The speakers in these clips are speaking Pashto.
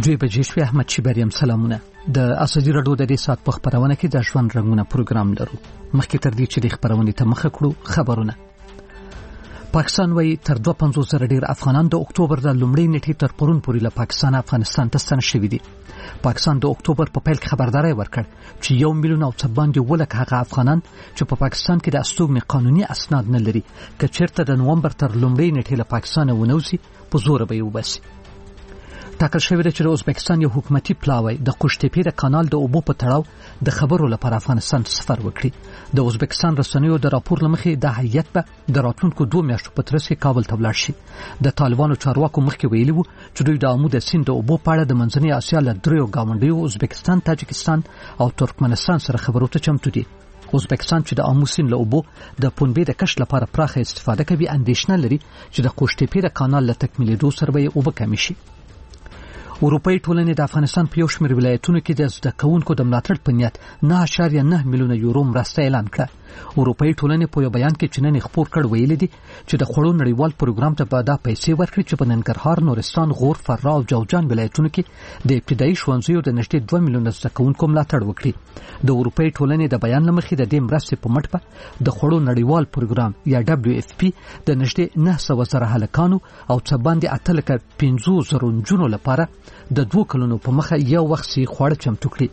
دوی بجې شوې. احمد شیبریم سلامونه. د اساسي رادیو د دې سات په خبرونه کې د ژوند رنگونه پروګرام لرو. مخکې تر دې چې د خبرونه ته مخه کړو خبرونه. پاکستان وایي تر 250,000 ډیر افغانان د اکتوبر د لومړۍ نیټې تر پرون پورې له پاکستان افغانستان ته ستنه شوي دي. پاکستان د اکتوبر په پیل کې خبرداري ورکړ چې 1 میلیون او څه باندې ولک هغه افغانان چې په پاکستان کې د استوګنې قانوني اسناد نه لري که چیرته د نومبر تر لومړۍ نیټې له پاکستان ونوځي په زور به یې وباسي. ټاکل شوی دی چې د ازبکستان یو حکومتي پلاوی د قوشتېپې د کانال د اوبو په تړاو د خبرو لپاره افغانستان سفر وکړي. د ازبکستان رسنیو د راپور لمخې د هیئت به د راتلونکو 2 میاشتو په ترڅ کې کابل ته ولاړ شي. د طالبانو چارواکو مخکې ویلي وو چې دوی د آمو د سیند د اوبو په اړه د منځنۍ اسیا له دریو ګاونډیو ازبکستان، تاجکستان او ترکمنستان سره خبرو ته چمتو دي. ازبکستان چې د آمو سیند له اوبو د پنبې د کښت لپاره پراخه استفاده کوي اندېښنه لري چې د قوشتېپې د کانال له تکمیلېدو سره به اوبه کمې شي. اروپאי ټولنې د افغانستان په یو شمېر ولایتونو کې د زده کوونکو د ملاتړ په نیت 9.9 میلیونه یورو مرسته اعلان کړه. اروپאי ټولنې په یو بیان کې چې نن خپور کړ ویلي دي چې د خوړو نړیوال پروګرام ته به دا پیسې ورکړي چې په ننګرهار، نورستان، غور، فراه او جوزجان ولایتونو کې د ابتدایي ښوونځیو د نږدې 2 میلیونه زده کوونکو ملاتړ وکړي. د اروپאי ټولنې د بیان لمخې د دې مرستې په مټ د خوړو نړیوال پروګرام یا WFP د نږدې 900,000 هلکانو او څه باندې 850,000 نجونو لپاره د 2 کلونو په مخه یو وخت سي خواړه چمتو کړي.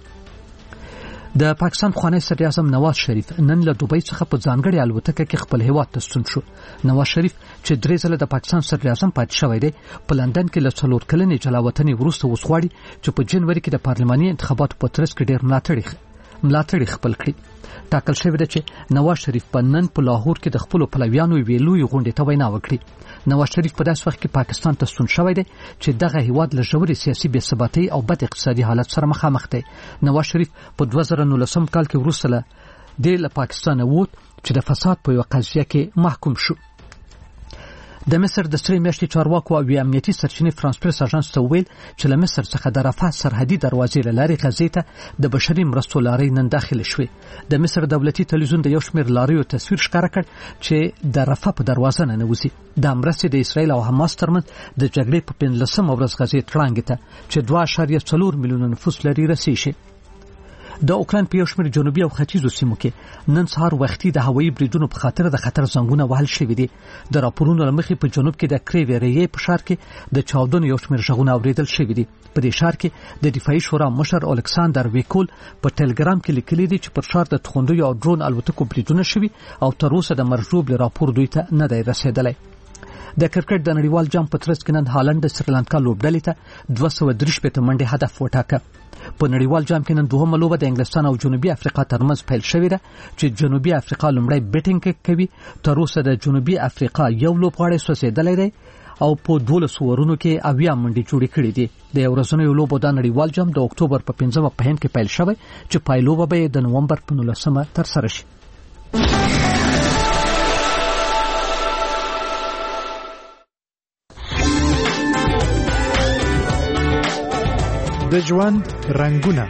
د پاکستان خوانی صدر اعظم نواز شریف نن له دوبۍ څخه په ځانګړي الوتکه کې خپل هیواد ته ستون شو. نواز شریف چې 3 ځله د پاکستان صدر اعظم پاتې شوی دی په لندن کې له 4 کلنې جلاوطنۍ وروسته وسغواړي چې په جنوري کې د پارلماني انتخاباتو په ترڅ کې ډېر ملاتړي خپل کړي. ټاکل شوی دی چې نواز شریف په نن په لاهور کې د خپل پلویانو ویلوي غونډې ته وینا وکړي. نواز شریف په داسې وخت کې پاکستان ته ستون شوی دی چې دغه هیواد له ژورې سیاسي بېثباتۍ او بد اقتصادي حالت سره مخامخ دی. نواز شریف په 2019 کال کې وروسته له پاکستان ووت چې د فساد په یو قضیه کې محکوم شو. د مصر د سری میاشتې چارواکو او امنیتي سرچینې فرانس پریس اژانس ته ویل چې له مصر څخه د رفح سرحدي دروازې له لارې غزې ته د بشري مرستو لارې نن داخله شوې. د مصر دولتي تلویزیون د یو شمېر لاریو تصویر ښکاره کړ چې د رفح په دروازه نه نوځي. د مرستې د اسرائیل او حماس ترمنځ د جګړې په 15مه ورځ غزې تړانګې ته چې 2.4 میلیونه نفوس لري رسې شي. د اوکران په یو شمېر جنوبي او ختیځو سیمو کې نن سهار وختي د هوایي بریدونو په خاطر د خطر زنګونه وهل شوي دي. د راپورونو له مخې په جنوب کې د کریویریې په ښار کې د چاودنو یو شمېر غږونه اورېدل شوي دي. په دې ښار کې د دفاعي شورا مشر الکساندر ویکول په ټلګرام کې لیکلي دي چې پر ښار د توغندیو او ډرون الوتکو بریدونه شوي او تر اوسه د مرجوب راپور دوی ته نه دی رسېدلی. د کرکټ د نړیوال جام په ترڅ کې نن هالند د سریلانکا لوبډلې ته 230 منډې هدف وټاکه. په نړیوال جام کې نن دوهمه لوبه د انګلستان او جنوبي افریقا ترمنځ پیل شوې ده چې جنوبي افریقا لومړی بیټینګ کوي. تر اوسه د جنوبي افریقا یو لوبغاړی سوځېدلی دی او په 12 اورونو کې 80 منډې جوړې کړې دي. د ورځنیو لوبو د نړیوال جام د اکتوبر په 15مه په هند کې پیل شوی چې پایلوبه به د نومبر په 19مه ترسره شي. د ژوند رنگونه.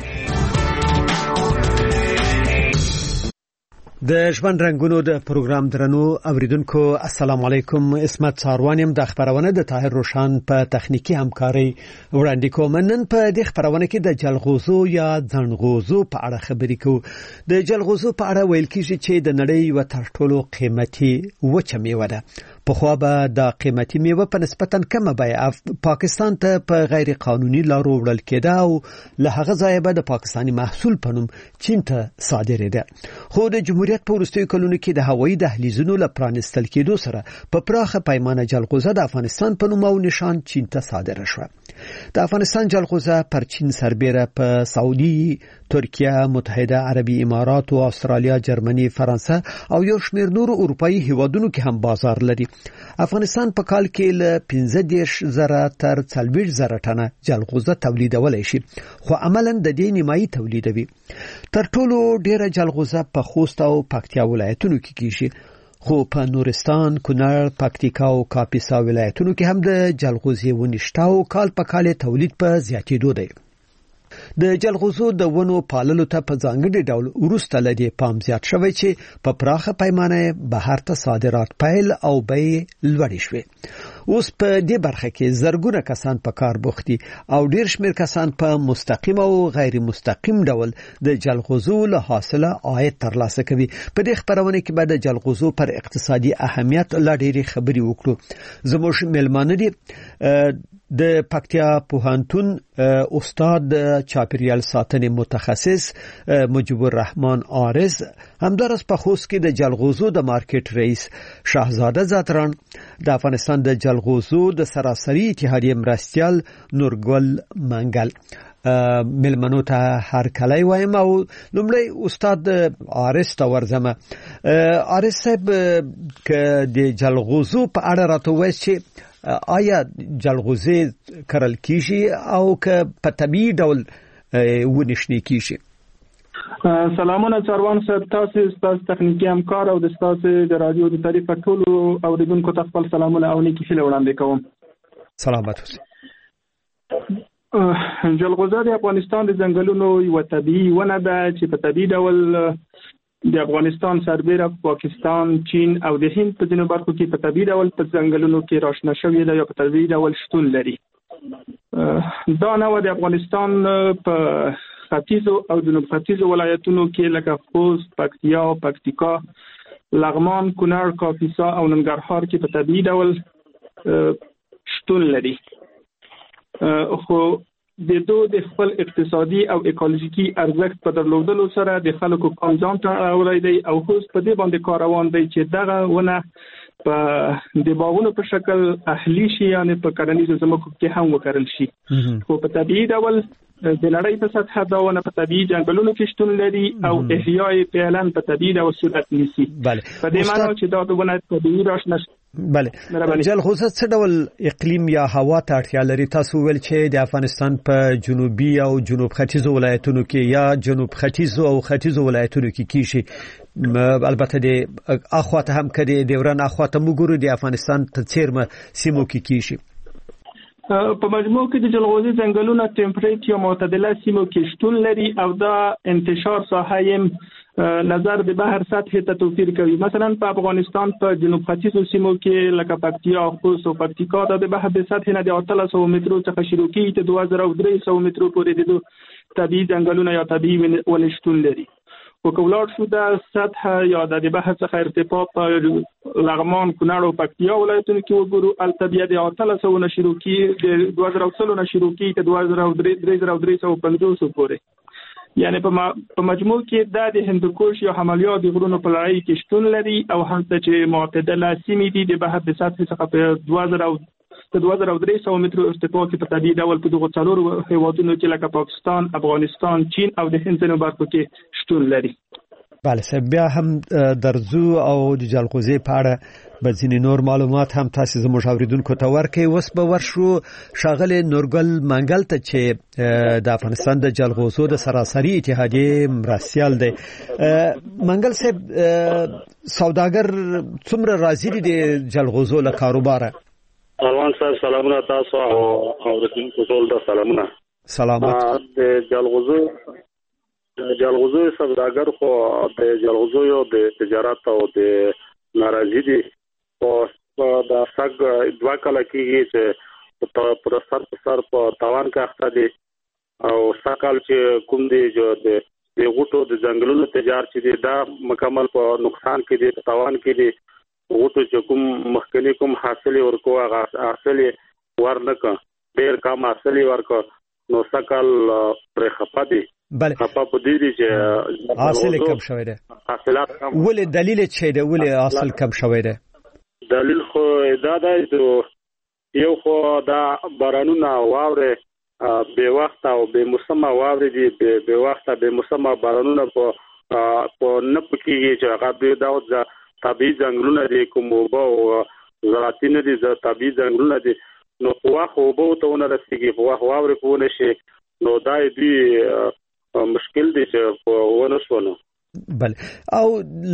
د ژوند رنگونو د پروګرام درنو اوریدونکو السلام علیکم. اسمت ساروانیم د خبرونه د طاهر روشان په تخنیکی همکاري وړاندې کوم. نن په دې خبرونه کې د جلغوزو یا ځنغوزو په اړه خبرې کوو. د جلغوزو په اړه ویل کیږي چې د نړۍ یو تر ټولو قیمتي وچه میوه ده. په خو به د قیمتي میوه په نسبتا کمه بیه پاکستان ته په غیر قانوني لارو وړل کېده او له هغه ځایه به د پاکستاني محصول په نوم چین ته صادرېده. خو د جمهوریت په وروستیو کلونو کې د هوایي دهلیزونو له پرانستل کېدو سره په پراخه پیمانه جلغوزه د افغانستان په نوم او نشان چین ته صادره شوه. د افغانستان جلغوزه پر چین سربېره په سعودي، ترکیه، متحده عربي امارات او استرالیا، جرمني، فرانسه او یو شمېر نورو اروپאי هیوادونو کې هم بازار لري. افغانستان په کال کې له 15,000 تر 40,000 ټنه جلغوزه تولیدولای شي خو عملاً د دې نیمایي تولیدوي. تر ټولو ډیره جلغوزه په خوست او پکتیا ولایتونو کې کیږي خو په نورستان، کونړ، پکتیکا او کاپیسا ولایتونو کې هم د جلغوزې ونشته او کال په کال تولید په زیاتېدو دی. د جلغوزو د ونو پاللو ته په ځانګړي ډول وروسته لدی پام زیات شوی چې په پراخه پیمانه بهر ته صادرات پیل او بیې لوړې شوې. اوس په دې برخه کې زرګونه کسان په کار بوخت دي او ډیر شمېر کسان په مستقیم او غیر مستقیم ډول د جلغوزو له حاصله عاید ترلاسه کوي. په دې خبرونه کې به د جلغوزو پر اقتصادي اهمیت لا ډېری خبرې وکړو. زموږ ملمانه دي د پکتیا پوهنتون استاد چاپیریال ساتنې متخصص مجيب الرحمن عارض، همدارس په خوست کې د جلغوزو د مارکیټ رئیس شاهزاده زعتران، د افغانستان د جلغوزو د سراسري اتحادیې مرستیال نورګل منګل. ملمنو ته هر کله وایم او لومړی استاد عارض ته ورځم. عارض صاحب ک د جلغوزو په اړه راته وایي چې آیا جلغوزه کرل کیږي او که په طبيعي ډول ونشنی کیږي؟ سلامونه څاروان صاحب، تاسو تخنیکی همکار او د تاسو د رادیو د تعریف ټولو اوریدونکو ته خپل سلامونه او نیکی هیله وړاندې کوم. سلامات اوسئ. جلغوزه د افغانستان د ځنګلونو یو طبيعي ونه ده چې په طبيعي ډول د افغانستان سربېره پاکستان، چین او د هند په ځینو برخو کې په طبيعي ډول په ځنګلونو کې راشنه شوې ده یا په طبيعي ډول شتون لري. دا نوع د افغانستان په ختیځو او جنوب ختیځو ولایتونو کې لکه خوست، پکتیا، پکتیکا، لغمان، کونړ، کاپیسا او ننګرهار کې په طبيعي ډول شتون لري. خو د دوی د خپل اقتصادي او اکولوژیکي ارزښت په درلودلو سره د خلکو پام ته اړولی دی او اوس په دې باندې کار روان دی چې دغه ونه په د باغونو په شکل اهلي شي، یعنی په کرنیزو ځمکو کې هم وکرل شي. خو په طبيعي ډول د لړۍ په سطحه دا ونه په طبيعي ځنګلونو کې شتون لري او احیاء فعلا په طبيعي ډول صورت نیسي. په دې معنی چې دا د ونه طبيعي راشنه. بله، جلغوزه څه ډول اقلیم یا هوا ته اړتیا لري؟ تاسو ویل چې د افغانستان په جنوبي او جنوب ختیځو ولایتونو کې یا جنوب ختیځو او ختیځو ولایتونو کې کیږي، البته د اخواته هم کړي د ورن اخواته موږ د افغانستان ته چیرمه سیمو کې کیږي. په مجموع کې د جلغوزي ځنګلونو ټمپریچر یا معتدله سیمو کې شتون لري او دا انتشار ساحه نظر د بحر سطح ته توپیر کوي. مثلا په افغانستان په جنوب ختیځو سیمو کې لکه پکتیا، خوست او پکتیکا د بحر د سطح نه د 1300 مترو څخه شروع کیږي ته 2300 مترو پورې د طبيعي ځنګلونو یا طبيعي ونې شتون لري. وکولار شو د سطح یا د بحر څخه ارتفاع په لغمان، کونړ او پکتیا ولایتونو کې وګورو، البته د 1300 نه شروع کیږي د 2000 نه شروع کیږي ته 2350 پورې. یعنی په مجموع کې د هندوکش یا همالیا د غرونو په لړۍ کې شتون لري او هلته چې معتدله سیمې دي د بحر د سطح څخه په 2300 مترو ارتفاع کې په طبيعي ډول په دغه څلورو هیوادونو کې لکه پاکستان، افغانستان، چین او د هند ځینو برخو کې شتون لري. بله صاحب، بیا هم درځو او د جلغوزي په اړه به ځینې نور معلومات هم تاسو زموږ اوریدونکو ته ورکړئ. اوس به ورشو ښاغلی نورګل منګل ته چې د افغانستان د جلغوزو د سراسري اتحادیې مرستیال دی. منګل صاحب، سوداګر څومره راضي دي د جلغوزو له کاروباره؟ روان صاحب سلامونه تاسو او اوریدونکو ټول ته سلامونه. سلامات. د جلغوزو سوداګر خو د جلغوزو یو د تجارت او د ناراضي دي او د سګ دوا کله کېږي چې پر سر په تاوان کې اخته دي او سکال چې کوم دي چې د غوټو د ځنګلونو تجارت چې دي دا مکمل په نقصان کې دي، تاوان کې دي. غوټو چې کوم مخکنی کوم حاصل ورکو هغه حاصل ورنکه ډېر کم حاصل ورکو نو سکال پر خپه دي. بله، خپه په دې دي چې حاصل کم شوی دی. حاصلات کم. ولې دلیل څه دی؟ ولې حاصل کم شوی دی؟ دلیل خو دا دی چې یو خو دا بارانونه واورې به وخت او به موسمه واورې دي، به وخت به موسمه بارانونه په نه پکېږي چې هغه دا طبيعي ځنګلونه دي، کوم او زراعتي نه دي، طبيعي ځنګلونه دي. نو خو خو به ته ونه رسیږي، خو واورې په ونه شي نو دا دې مشکل دي چې په ونه شونه. بله، او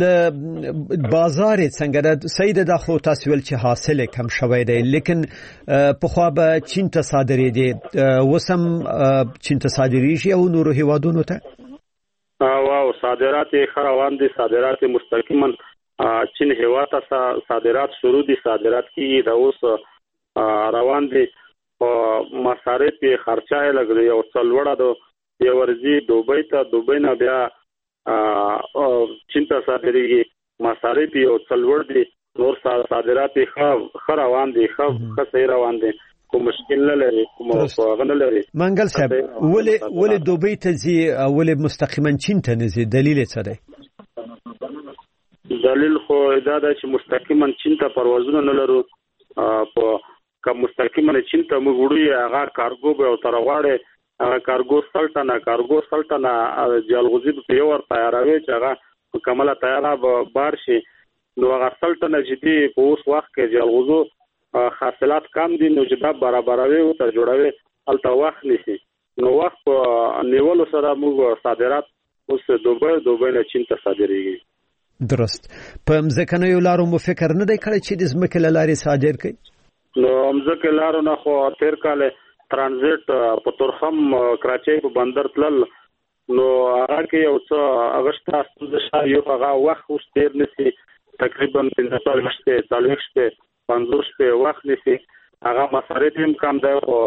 بازار څنګه د سید د خو تاسو ول چې حاصل کم شوی دی، لیکن په خو به چین ته صادرېدي، وسم چین ته صادرېږي او نورو هیوادونو ته؟ واو، صادرات خروان دي، صادرات مستقیما چین هیواد ته صادرات شروع دي، صادرات کې د اوس روان دي په مصارف خرچه لګي او څلوړه د یو ورځي دوبۍ نه بیا چین ته صادرېږي مصارف یو څلوړ دي نور صادرات ښه روان دي ښه صحیح روان دي کوم مشکل نه لري کوم غن لري منګل صاحب ولې دوبۍ ته ځي ولې مستقیما چین ته نه ځي دلیل څه دی دلیل خو دا ده چې مستقیما چین ته پروازونه نه لرو په کوم مستقیما چین ته موږ وړو هغه کارګو به او ترغواړي هغه کارګو سلطنه جلغوزي په یو ور تیاروي چې هغه کمله تیاره به بار شي نو هغه سلطنه جدي په اوس وخت کې جلغوزو حاصلات کم دي نو چې دا برابروي او ته جوړوي الته وخت نشي نو وخت نیولو سره موږ صادرات اوس دوبۍ نه چین ته صادرېږي درست په ځکه لارو مو فکر نه دی کړی چې د ځمکې له لارې صادر کړي نو ځمکې لارو نه خو تیر کال ترانزیت په تورخم کراچۍ په بندر تلل نو هغه کې یو څه اگست د یو هغه وخت اوس تیر نشي تقریبا 45 شپې 50 شپې وخت نشي هغه مصارف هم کم دی او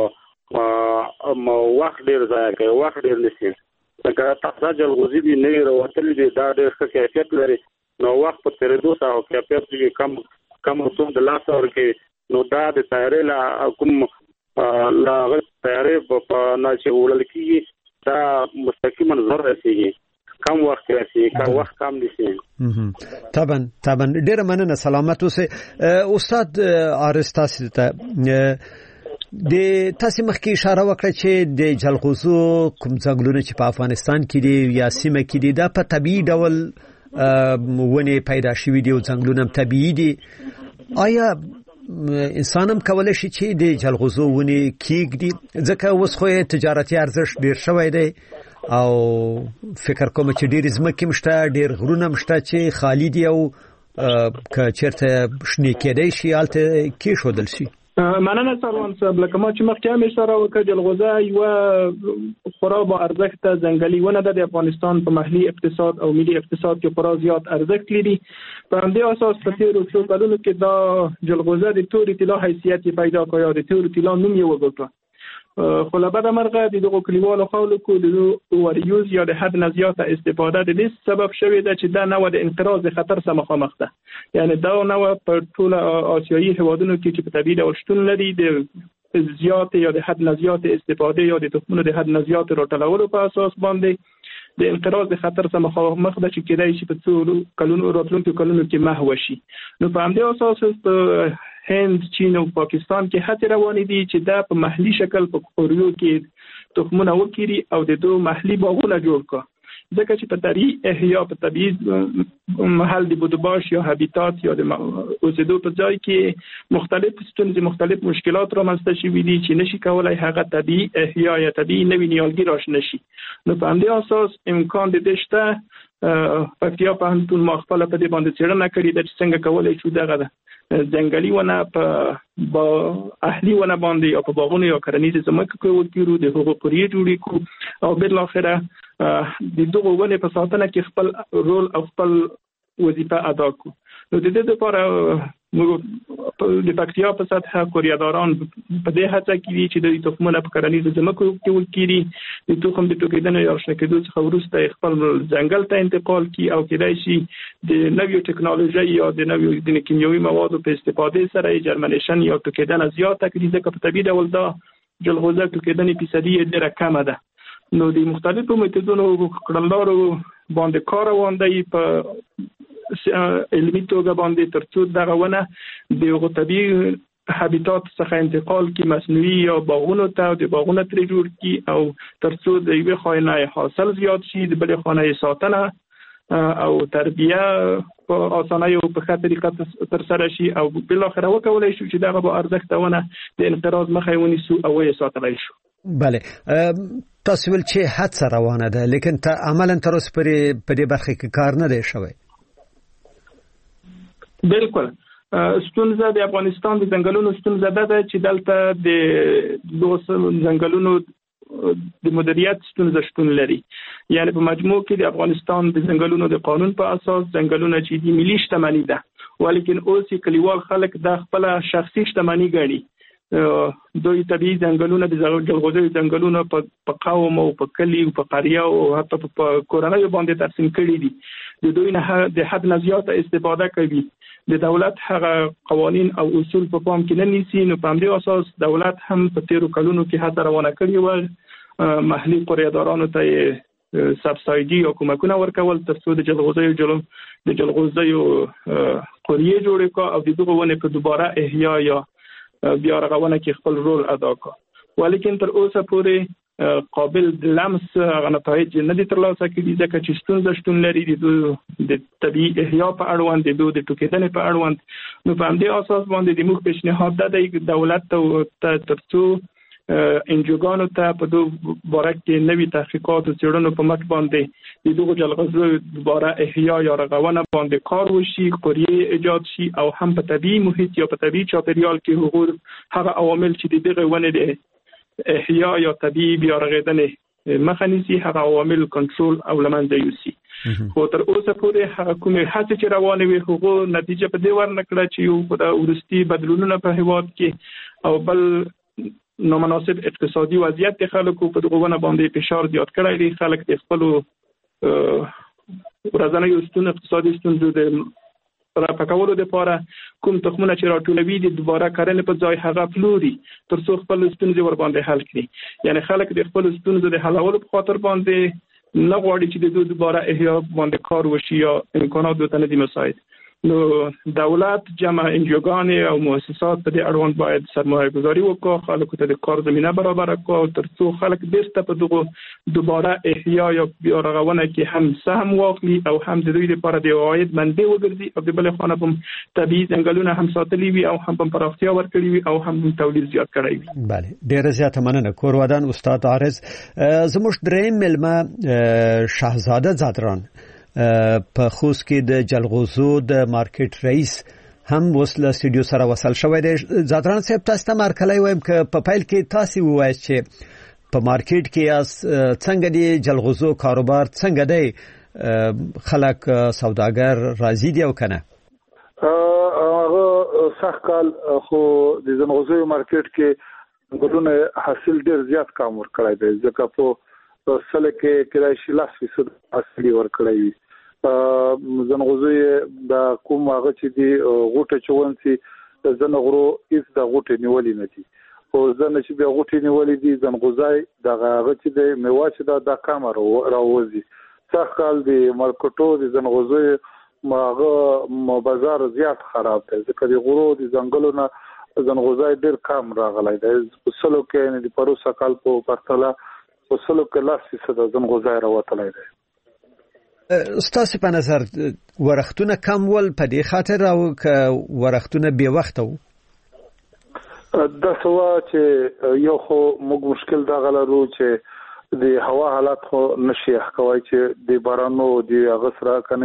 وخت ډیر ضایع کوي وخت ډیر نشي څنګه تاسو جلغوزي دي نه وروتل دي دا ډیر ښه کیفیت لري نو وخت په تیرېدو سره کیفیت کې کم رسوم د لاس ورکې نو دا د تیارې لا کوم لا تیارې په نه چې وړل کېږي دا مستقیما زر رسیږي کم وخت راسي کم وخت کم نشي طبعا ډیر مننه سلامت اوسه استاد ارستاس ته د تاسو مخکې اشاره وکړه چې د جلغوزو کوم ځنګلونه چې په افغانستان کې دي یا سیمه کې دي دا په طبيعي ډول ونه پیدا شوي دي او ځنګلونه طبيعي دي آیا انسانم کولای شي چې د جلغوزو ونه کېږدي ځکه اوس خو تجارتي ارزښت ډیر شوی دی او فکر کوم چې ډیر ځمکې مشته ډیر غرونه مشته چې خالی دي او که چیرته شنه کېدای شي الته کې شودل شي مننه سروان صاحب لکه ما چې مخکې هم اشاره وکړه جلغوزه یو خورا با ارزښت ځنګلي ونه ده د افغانستان په محلي اقتصاد او ملي اقتصاد کې خورا زیات ارزښت لري په همدې اساس په تیرو څو کلونو کې دا جلغوزه د توري طلا حیثیت پیدا کړ یا د توري طلا نوم یې وګټه خو له بده مرغه د دغو کلیوالو خلکو د اووریوز یا د حد نه زیاته استفاده د دې سبب شوی ده چې دا نوع د انقراض خطر سره مخامخ ده یعنی دا نوع په ټول آسیایي هیوادونو کې چې په طبیعي ډول شتون لري د زیات یا د حد نه زیاته استفاده یا د تخمونو د حد نه زیاته راټولولو په اساس باندې د انقراض خطر سره مخامخ ده چې کېدای شي په څو کلونو راتلونکو کلونو کې محو شي نو په همدې اساس په هند چین او پاکستان کې هڅې روانې دي چې دا په محلي شکل په کوریو کې تخمونه وکړي او د دوه محلي باغونه جوړ کړي ځکه چې په طبيعي احیا په طبيعي محل د بودباش یا هابیتات یا د اوسېدو په ځای کې مختلف ستونزې مختلف مشکلات رامنځته شوي دي چې نشي کولای هغه طبيعي احیا یا طبيعي نوي نیالګي راشنه شي نو په همدې اساس امکان د دې شته پکتیا پوهنتون ما خپل په دې باندې څېړنه کړې ده چې څنګه کولای شو دغه ځنګلي ونه په اهلي ونه باندې او په باغونو یا کرنیزه ځمکو کې وکړو د هغو پورې جوړې کو او بل اخره د دغه ونه په ساتنه کې خپل رول او خپل وظیفه ادا کو نو د دې لپاره موږ د پکتیا په سطح کوریاداران په دې هڅه کوي چې د تخمونو په کرنیزه ځمکو کې وکړي د تخم د ټوکیدنې یا شنه کېدو څخه وروسته خپل ځنګل ته انتقال کړي او کېدای شي د نویو ټکنالوژي یا د نویو د کیمیاوي موادو په استفاده سره جرمنیشن یا ټوکیدنه زیاته کړي ځکه په طبیعي ډول دا جلغوزه ټوکیدنې فیصدي ډېره کمه ده نو د مختلفو میتودونو کړنلارو باندې کار روان دی په علمي توګه باندې ترڅو دغه ونه د یو طبيعي هابیتات څخه انتقال کی مصنوعي یا باغونو ته د باغونو تر جوړ کی او ترڅو د یو خانه حاصل زیات شي د بل خانه ساتنه او تربیه په اسانه یو په ښه طریقه تر سره شي او بل اخر وکولای شو چې دغه به ارزښت ونه د انقراض مخه ونیسو او یې ساتلای شو بله تاسو ول چې هڅه روانه ده لیکن عملاً تر اوسه په دې برخه کې کار نه دی شوی بالکل ستونزه د افغانستان د ځنګلونو ستونزه ده چې دلته د دوه ځنګلونو د مدیریت ستونزه شتون لري یعنی په مجموع کې د افغانستان د ځنګلونو د قانون په اساس ځنګلونه چې د ملي شتمنۍ ده ولیکن اوس کلیوال خلک د خپل شخصي شتمنۍ ګڼي دوی طبيعي ځنګلونه د جلغوزیو ځنګلونه په قوم او په کلی او په قريه او حتی په کورنۍ باندې تقسیم کړي دي. د دوی نه د حد نه زیاته استفاده کوي. د دولت هغه قوانين او اصول په پام کې نه نیسي، نو په همدې اساس دولت هم په 13 کلونو کې هڅه روانه کړې و محلي قريهدارانو ته سبسایډي او کومکونه ورکول ترڅو د جلغوزیو قريه جوړ کړي او دغه ونه په دوباره احیا یا بیا رغونه کې خپل رول ادا کړ. ولیکن تر اوسه پورې قابل د لمس نتایج نه دي ترلاسه کړي ځکه چې ستونزه شتون لري د طبيعي احیا په اړوند د ټوکېدنې په اړوند. نو په همدې اساس باندې د موږ پیشنهاد ده د دولت ته ترڅو انجوګانو ته په دوه باره کې نوي تحقیقات او څېړنو په مټ باندې دغه جلغوزیو دوباره احیا یا رغونه باندې کار وشي، قریه ایجاد شي او هم په طبيعي محیط یا په طبيعي چاپیریال کې هغه عوامل چې دغه ونه د احیا یا طبيعي بیا رغیدنې مخه نیسي هغه عوامل کنټرول او لمنځه یوسي. خو تر اوسه پورې هغه کومې هڅې چې روانې وي هغه نتیجه په دې ورنکړه چې یو د ورستي بدلونونه په هیواد کې او بل نامناسب اقتصادي وضعیت د خلکو په دغه ونه باندې فشار زیات کړی دی. خلک د خپل ورځنیو اقتصادي ستونزو د راپکولو لپاره کوم تخمونه چې راټولوي د دوباره کرنې په ځای هغه پلوري ترڅو خپل ستونزې ور باندې حل کړي. یعنی خلک د خپل ستونزو د حلولو په خاطر باندې نه غواړي چې د دوباره احیا باندې کار وشي یا امکانات دوی نه دي مساعد. نو دولت جمع انجوګانې او مؤسسات په دې اړوند باید سرمایه گذاري وکړي، خلکو ته د کار زمینه برابر کړي ترڅو خلک بیرته په دغه دوباره احیا یا بیا رغونه کې هم سهم واخلي او هم د دوی لپاره د عاید منبع وګرځي او د بل خانه په طبيعي ځنګلونه هم ساتلي وي او هم په پراختیا ورکړي وي او هم تولید زیات کړی وي. بله، ډیره زیاته مننه. کورودان استاد عارض زموږ دریم ملما شاهزاده زادران په خوست کې د جلغوزو د مارکیټ رئیس هم وسله سټډیو سره وصل شوی دی. زادران صاحب تاسو ته مرکلای وایم ک په فایل کې تاسو وایي چې په مارکیټ کې څنګه دی جلغوزو کاروبار څنګه دی، خلک سوداګر راضي دي او کنه؟ هغه سخکال خو د جلغوزو مارکیټ کې ګلونه حاصل ډیر زیات کم ور کړی دی ځکه په سله کې کرایشي 10% اصلي ور کړی وي. زنغوزي د کوم هغه چې دی غوټه چونسي زنغرو هیڅ د غوټه نیولې نه دي او زنه چې د غوټه نیولې دي زنغوزای د هغه چې د میوه چې د کامر راوځي څخه د مارکټو د زنغوزي ماغه بازار زیات خراب دی ځکه د غرو د ځنګلونو زنغوزای ډیر کم راغلی دی. سلو کې د پروسه کال په پرتله وسلو کې 10% زنغوزای راوتلی دی. ستاسو په نظر ورختونه کم ول په دې خاطر او ک ورختونه به وخت وو د سوا چې یو خو موږ مشکل دا غلرو چې د هوا حالات خو نشي حکوي چې د بارانو د غسرہ کنه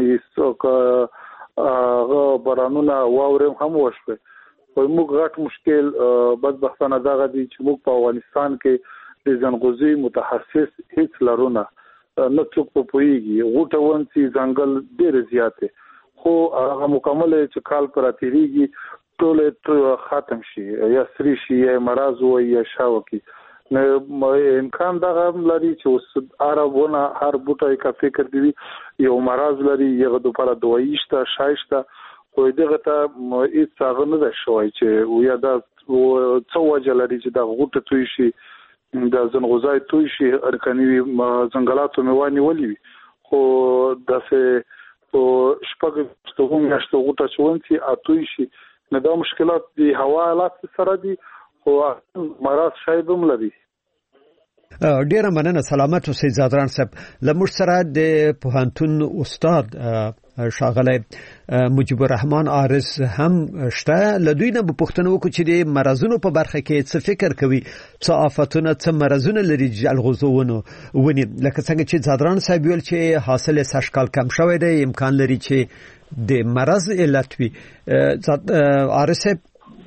یې بارانونه واورم هم وشوي. خو موږ غټ مشکل بدبختانه دا غدي چې موږ په افغانستان کې د زنغوزي متخصص هیڅ لرونه نه څوک په پويږي. غوټه ونسي ځنګل ډېر زیاته خو هغه مکمل چې کال پر اتریږي ټول ختم شي یا سری شي یا مرض و یا شاوکی. نو امکان دا هم لري چې عربونه هر بوټای کا فکر دی یو مرض لري یغه د لپاره دوايي شته شایسته خو دغه ته هیڅ څنګه نه ده شوی چې ویا دا څو وجه لري چې دا غوټه توي شي د زنغوزای توي شي ارکني ځنګلاتو میواني ولي خو داسه په شپږ ستوګم نشته غوټه چونسي اتوي شي. نه دا مشکلات دی هوا حالات سره دي خو مرض شاید هم لري. ډیره مننه. سلامت اوسئ زادران صاحب. لمر سره د پوهنتون استاد شاغله مجيب الرحمن عارض هم شته. لدوی نه پوښتنه وکړو چې د مرزونو په برخه کې څه فکر کوي، څه آفتونه څه مرزونه لري جلغوزونه ونی لکه څنګه چې زادران صاحب ویل چې حاصل سشکال کم شوی دی، امکان لري چې د مرز علت وي. عارض صاحب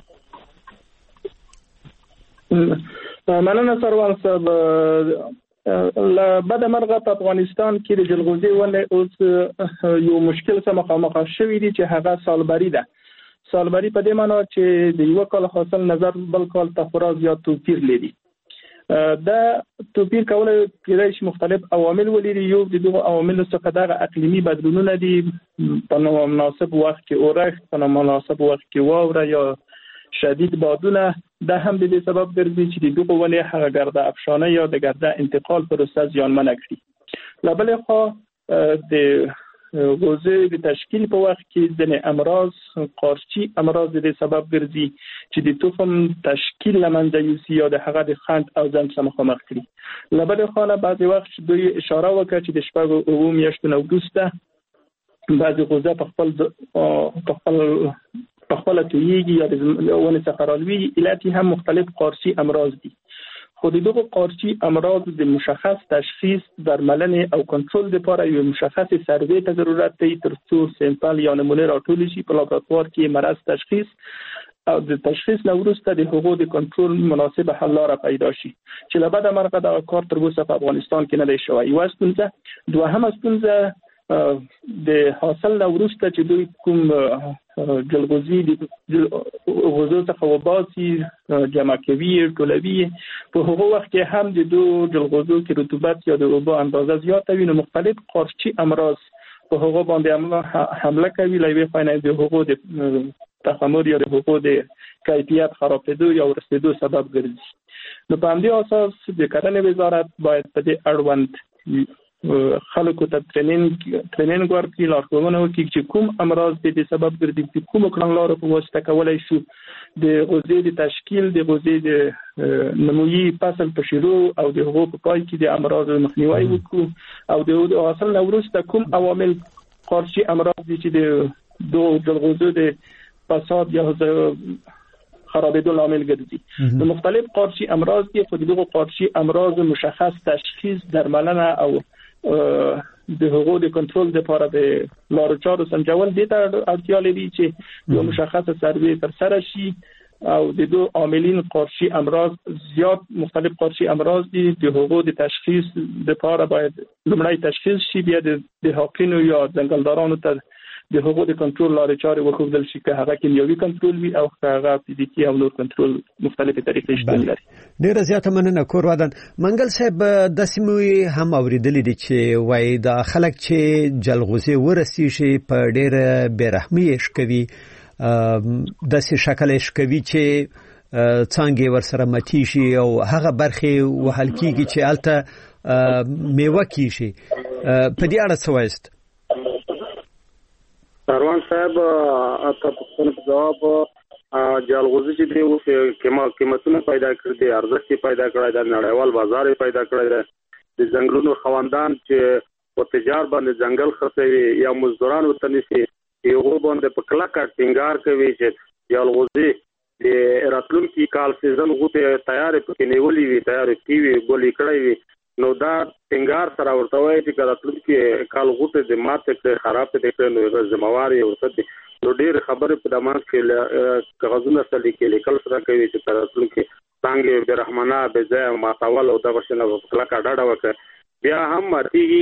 مننه سروان صاحب. بعد مرغه په افغانستان کې د جلغوزي ونه اوس یو مشکل سره مخامخ شوی دی چې هغه سالبری ده. سالمري په دې معنی چې د یو کال حاصل نظر بل کال ته خورا زیات توپیر لري. دا توپیر کولای کېدای شي مختلف عوامل ولري. یو د دغه عواملو څخه د اقلیمي بدلونونه دي، په مناسب وخت کې اورښت، په مناسب وخت کې واوره یا شدید بادونه. دا هم د دې سبب ګرځي چې د دغه ونې هغه ګرده افشانه یا د ګرده انتقال پروسه زیانمنه کړي. له بلې خوا د غوزه د تشکیل په وخت کې ځینې امراض، قارچي امراض د سبب ګرځي چې د تخم تشکیل لمنځه یوسي یا د هغه د خنډ او ځنډ سره مخامخ کړي. له بلې خوا بعضې وخت دوی اشاره وکړه چې د 6 میاشتو نه وروسته بعضې غوزه په خپله تویېږي یا د ونې څخه رالوېږي. علت هم مختلف قارچي امراض دي. خو د دغه قارچي امراض د مشخص تشخیص، درملنې او کنټرول لپاره یو مشخص سروې ته ضرورت دی تر څو سیمپل یا نمونه راټول شي، په لابراتوار کې مرض تشخیص او د تشخیص نه وروسته د هغو د کنټرول مناسبه حل لاره پیدا شي چې له بده مرغه دا کار تر اوسه په افغانستان کې نه دی شوی. یوه ستونزه. دوهمه ستونزه د حاصل نه وروسته چې دوی کوم جلغوزي د غوزو څخه وباسي، جمع کوي، ټولوي، په هغه وخت کې هم د دوه جلغوزو کې رطوبت یا د اوبو اندازه زیاته وي، نو مختلف قارچي امراض په هغه باندې حمله کوي، له یوې خوا د هغو د تخمر یا د هغو د کیفیت خرابېدو یا ورسېدو سبب ګرځي. نو په همدې اساس د کرنې وزارت باید په دې اړوند خلکو ته ټریننګ ورکړي، لارښوونه وکړي چې کوم امراض د سبب ګرځي، چې کومو کړنلارو په واسطه کولی شو د غوزې د تشکیل، د غوزې د نمویي فصل په شروع او د هغو په پای کې د امراض مخنیوی وکړو، او د حاصل نه وروسته کوم عوامل قارچي امراض دي چې د دوه جلغوزو د فساد یا خرابېدو لامل ګرځي. نو مختلف قارچي امراض دي، خو دغه قارچي امراض مشخص تشخیص، درملنه او د هغو د کنټرول لپاره د لارو چارو سنجول دي ته اړتیا لري چې یو مشخصه سروې ترسره شي او د دوه عاملین قارچي امراض زیات مختلف قارچي امراض دي، د هغو د تشخیص لپاره باید لومړی تشخیص شي، بیا د حاقینو یا ځنګلدارانو ته د هغو د کنټرول لارې چارې وښودل شي، که هغه کیمیاوي کنټرول وي او که هغه فزیکي او نور کنټرول مختلفې طریقې شتون لري. ډېره زیاته مننه کور ودان. منګل صاحب داسې مو هم اورېدلي دي چې وایي دا خلک چې جلغوزې ورسیږي په ډېره بېرحمي یې شکوي، داسې شکل یې شکوي چې څانګې ورسره ماتي شي او هغه برخې وهل کېږي چې هلته میوه کېږي. په دې اړه څه وایست؟ سروان صاحب تاسو په جواب جلغوزي چې دی اوس قیمتونه پیدا کړی دي، ارزښت پیدا کړی دی، نړیوال بازار پیدا کړی دی. د ځنګلونو خواندان چې په تجار باندې ځنګل خرڅوي یا مزدوران ورته نیسي، یو باندې په کلکه ټینګار کوي چې جلغوزي د راتلونکي کال سیزن غوته تیارې پکې نیولې وي، تیارې کیوي، ګولې کړې وي. نو دا ټینګار سره ورته وایي چې راتلونکي کال غوته د ماته کې خراب دي کړي، نو ذمہوار یې ورته. نو ډېر خبرې په دماغ کې کاغذونه سره لیکل سره کوي چې راتلونکي څنګه به رحمانه به ځای ماتول او دا ورشنه کلکه ډاډه وکړي. بیا هم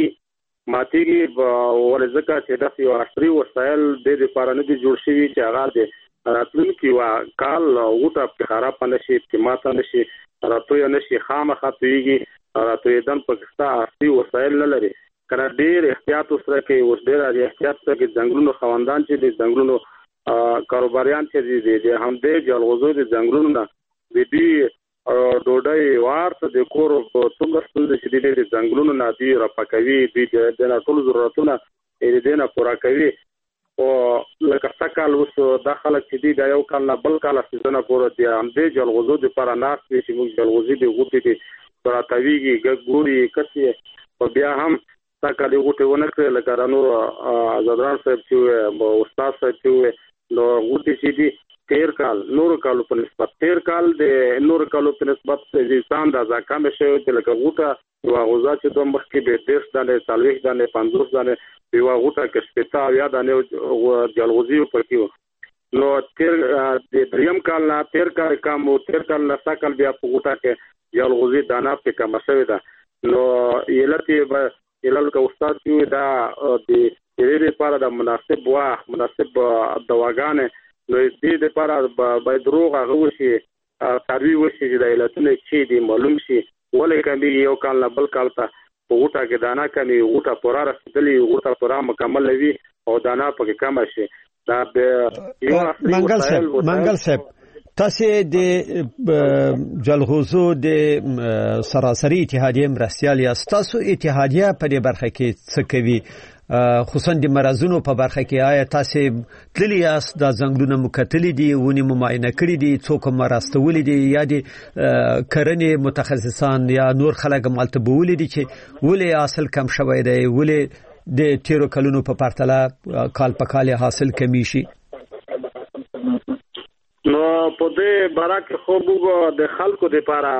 ماتيږي ولځکه چې د یو عصري وسایل د لپاره نه دي جوړ شوي چې هغه د راتلونکي کال غوته په خراب نشي، چې ماته نشي، راتوي نشي، خامخا تويږي، راتوي دن پاکستان عصري وسایل نه لري. کله ډېر احتیاط سره کوي، اوس ډېر احتیاط سره کې ځنګلونو خواندان چې د ځنګلونو کاروباریان چې د همدې جلغوزو د ځنګلونو نه د دې ډوډۍ وارته د کور په څومره ستونزې چې د ځنګلونو نه دي راپاکوي، د ټول ضرورتونه یې د نه پوره کوي. او لکه څکل اوس دا خلک چې دي د یو کال نه بل کال سیزنه پوره دي همدې جلغوزو لپاره ناست وي چې موږ جلغوزي د غوټې دي پراتويږي ګوري کسي. او بیا هم څکل غوټې ونه کړل لکه نور آزادران صاحب چې استاد صاحب چې نو غوټې چې دي تیر کال نور کالو په نسبت تیر کال د نور کالو په نسبت د انسان د ځکه مشه چې لکه غوټه یو غوزا چې دوه مخکې به 10 دانه 40 دانه 50 دانه یو غوټه کې سپتا یا دانه جلغوزي په کې نو تیر د دریم کال نه تیر کال کم او تیر کال نه سکل بیا په غوټه کې جلغوزي دانه په کم شوی ده. نو یلته یلل کا استاد چې دا د دې لپاره د مناسب دواګانې نو دې لپاره باید دروغ هغه وشي تاوی وشي چې د علتونو چې دی معلوم شي ولې کمی یو کال نه بل کال ته غوټه کې دانا کمی غوټه پورا رسیدلې غوټه پورا مکمل وي او دانا پکې کم شي دا به منګل صاحب تاسو د جلغوزو د سراسری اتحادیه مرستيال یا تاسو اتحادیه په دې برخه کې څه کوي خصوصا د مرزونو په برخه کې آیا تاسو تللی یاست د زنګلونو مکتلې دي ونی مماینه کړی دي څوک مرستول دي یا د کرنې متخصصان یا نور خلک مالتبول دي چې ولې حاصل کم شوی دی ولې د تیرو کلونو په پرتله کال په کال حاصل کمی شي نو په دې برکه خو موږ د خلکو لپاره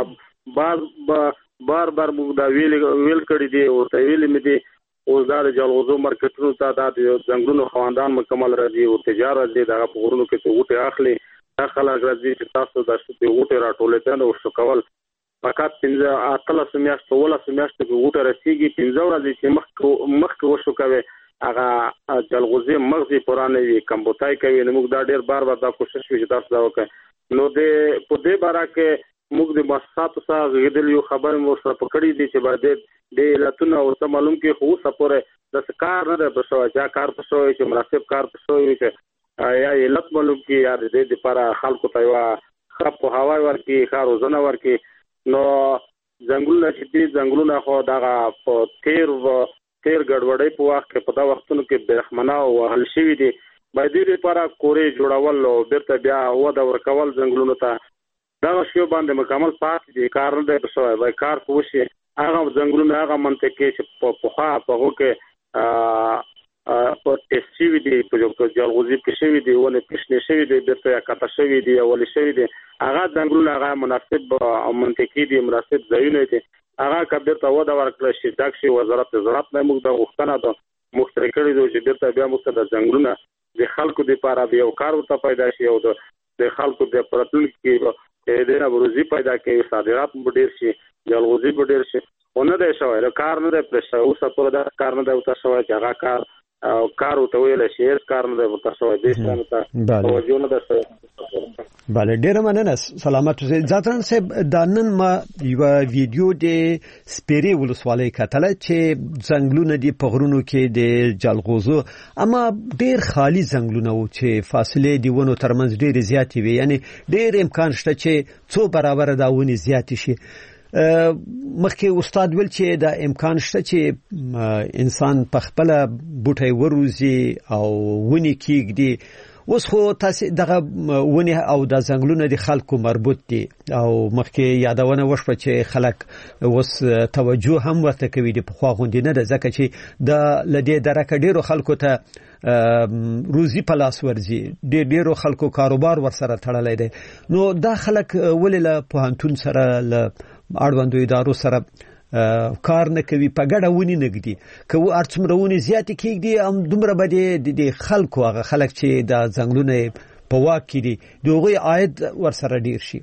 بار موږ دا ویل کړی دی او ته ویل مې دی او دا د جلغوزو مارکیټونو ته د ځنګلونو خواندان مکمل راځي او تجارت دی د غوړونو کې ته وټه اخلي دا خلک راځي چې تاسو د څه وټه راټولې او شو کول فقط 15 میاشتې ولا میاشتې کې وټه رسیږي 15 ورځې چې مخ وشو کوي هغه جلغوزي مغزي پرانه وي کمبوتای کوي نو موږ دا ډیر بار دا کوشش وکړو چې تاسو دا وکړو نو د په دې برکه موږ د مؤسساتو سره غوډل یو خبر مو سره پکړی دي چې باید د لاتونو او ته معلوم کې خو سپوره د کار نه بشو چې کار پښوي چې مناسب کار پښوي چې یا علت معلوم کې یا د دې لپاره خلکو ته یو خپ هوا ورکی خار وزنه ورکی نو ځنګلونه چې ځنګلونه خو دا تیر ګډوډۍ په وخت کې په دا وختونو کې برخمنه او حل شوی دي باید دې لپاره کورې جوړول او بیرته بیا ودا ورکول ځنګلونو ته دا شی باندې مکمل پات دي کار نه دی شوی وای کار کوشي هغه ځنګلونو هغه منطقه چې په خوا په هغه کې په تسوی دي په جلغوزي کې شوی دي ولې پښنه شوی دي بیرته کاته شوی دي ولې شوی دي هغه ځنګلونو هغه مناسب او منطقي دي مناسب ځایونه دي هغه کبیر ته ودا ورکړل شي داکشي وزارت زراعت نه موږ د غوښتنه ده مخترع کړی دی چې بیرته بیا موږ د ځنګلونو د خلکو لپاره به یو کار ورته پیدا شي او د خلکو د پرتل کې د روزي پیدا کوي صادرات ډیر شي جلغوزي ډیر شي ونه د شوی کار نه د پرشا او سپور د کار نه د وته شوی چې هغه کار او ته ویل شي کار نه د وته شوی د ستانه ته توجه نه ده بله ډیره مننه سلامت اوسئ ځاتران صاحب دا نن ما یو ویډیو د سپیری ولسوالۍ کتله چې ځنګلونه دی په غرونو کې د جلغوزو اما ډیر خالی ځنګلونه و چې فاصله دی ونو ترمنځ ډیر زیاتې وي یعنی ډیر امکان شته چې څو برابر دا ونی زیات شي مخکې استاد ویل چې دا امکان شته چې انسان په خپل بوټي وروزي او ونی کېږدي اوس خو تاسو دغه ونی او د ځنګلونو د خلکو مربوط دي او مخکې یادونه وشوه چې خلک اوس توجه هم ورته کوي د پخوا غونډې نه ده ځکه چې د لدې درکه ډیرو خلکو ته روزي په لاس ورځي ډیرو خلکو کاروبار ورسره تړلی دی نو دا خلک ولې له پوهنتون سره له اړوندو ادارو سره کار نه کوي په ګډه ونی نګدي که ارڅمره ونی زیات کېږي هم دومره به د خلکو هغه خلک چې د ځنګلونو په واک کې دي دوی عاید ورسره ډیر شي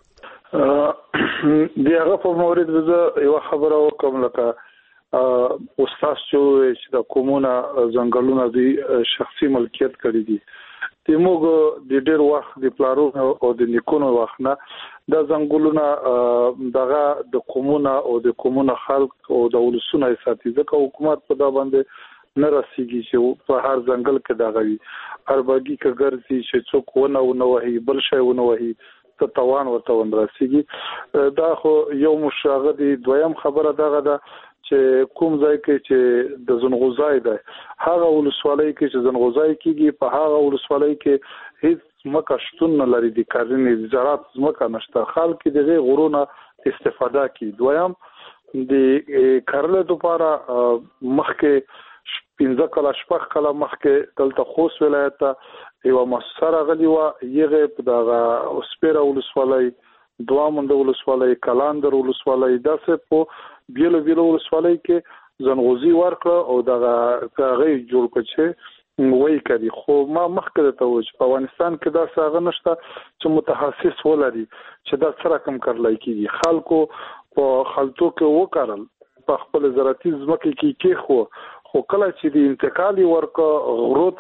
دغه په مورید زه یو خبره وکم لکه استاد چې د کومونه ځنګلونه دی شخصي ملکیت کړی دي تیموګ د ډیر وخت د پلارو او د نیکونو وخت نه د ځنګلونه دغه د کومونه او د کومونه خلک او د ولسونو ساتي ځکه حکومت په دا باندې نه رسیږي چې په هر ځنګل کې دغه وي ارباګي کګرځي چې څوک ونه وهي بل شي ونه وهي ته توان ورته ون رسیږي دا خو یو مشاغه دی دویم خبره دغه ده چې کوم ځای کې چې د زنغوزای ده هغه ولسوالۍ کې چې زنغوزای کېږي په هغه ولسوالۍ کې هیڅ مکه شتون نه لري د کارنې زراعت مکه نشته خلک دغه غرونه استفاده کوي دویم د کارله لپاره مخکې 15 کله شپږ کله مخکې دلته خوست ولایت یو مسره غلی و یغه د اوسپیره ولسوالۍ دوامند ولسوالۍ کلاندر ولسوالۍ داسې په بیلو ولسوالۍ کې زنغوزي ورکړه او دغه هغه جوړ کړي وای کړي خو ما مخکې ته و چې په افغانستان کې دا څنګه نشته چې متخصص ولري چې دا سره کم کړلای کیږي خلکو په خلطو کې وکړل په خپل زراعتي ځمکه کې خو کله چې د انتقالي ورکه غروته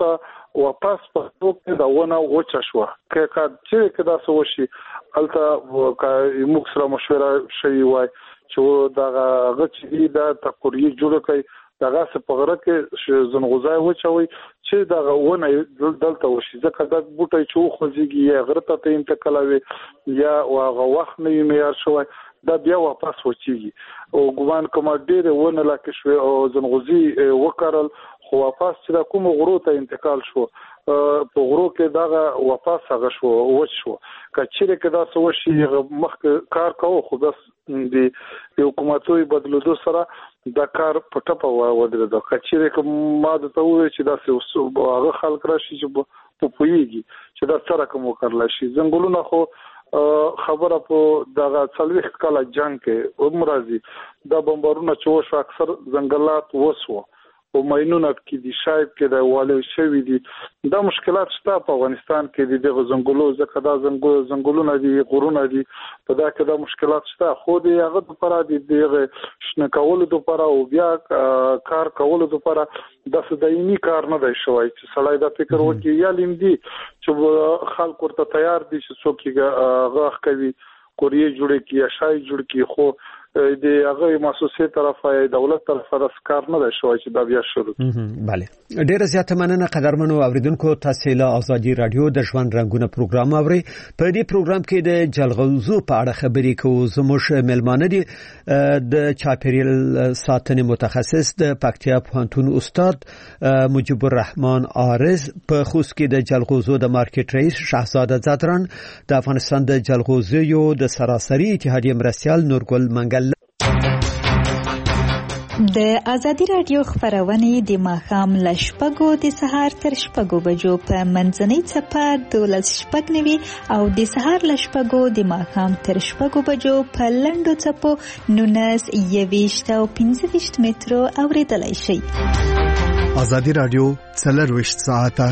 واپس په وخت دا ونه وچه شو چې کدا سو شي الته موږ سره مشوره شي وای چې دا غچې دا تقریبا جوړ کړي دغه څه په غره کې زنغوزای وچوي چې دا ونه دلته وشي ځکه دا بوټي چې خوځيږي یا غره ته انتقالوي یا واغه وخت نه معیار شوی دا بیا واپس وچیږي او ګومان کوم ډېر ونه لکه شوی او زنغوزي وکړل خو واپس چې کوم غرو ته انتقال شو په غرو کې دا واپس هغه شو وچ شو کچېره کې دا څه وشي مخ کار کوو خو بس د حکومتوي بدلودو سره دا کار پټه ودرېده کچېره کوم ماده ته وایي چې دا څه هغه خلک راشي چې په پويږي چې دا سره کوم وکړل شي زنګولونه خو خبره په دغه 40 کاله جنگ کې عمرازي دا بمبارونه چې وشو اکثر ځنګلات وسو او ماینونه کې دي شاید کې د والي شوی دي دا مشکلات شته په افغانستان کې د غزنګلو ځکه دا زنګلونه دي غرونه دي په دا کې دا مشکلات شته خو د هغه لپاره د شنه کولو لپاره او بیا کار کولو لپاره د دایمي کار نه دی شوی چې سړی دا فکر وکړي یا لیندي چې خلک ورته تیار دي چې څوک غاخ کوي کوریه جوړه کی یا شای جوړ کی خو د هغه مؤسسې طرفه دولت طرفه د کار نه دی شوی چې دا بیا شروع bale ډیره زیاته مننه قدرمنو اوریدونکو تاسو له ازادي رادیو د ژوند رنگونه پروګرام اوري په دې پروګرام کې د جلغوزو په اړه خبرې کوو زموږ ملمانه دي د چاپیریال ساتنې متخصص د پکتیا پوهنتون استاد مجيب الرحمن عارض په خوست کې د جلغوزو د مارکیټ رئیس شهزاده زادران د افغانستان د جلغوزو د سراسري اتحادیه مرستيال نورګل منګل د ازادي رادیو خبرونه د ماښام له شپږو د سهار تر شپږو بجو په منځنۍ چپه 12:09 او د سهار له شپږو د ماښام تر شپږو بجو په لنډو چپو 19 او 15 مترو اوریدلای شئ. ازادي رادیو 24 ساعته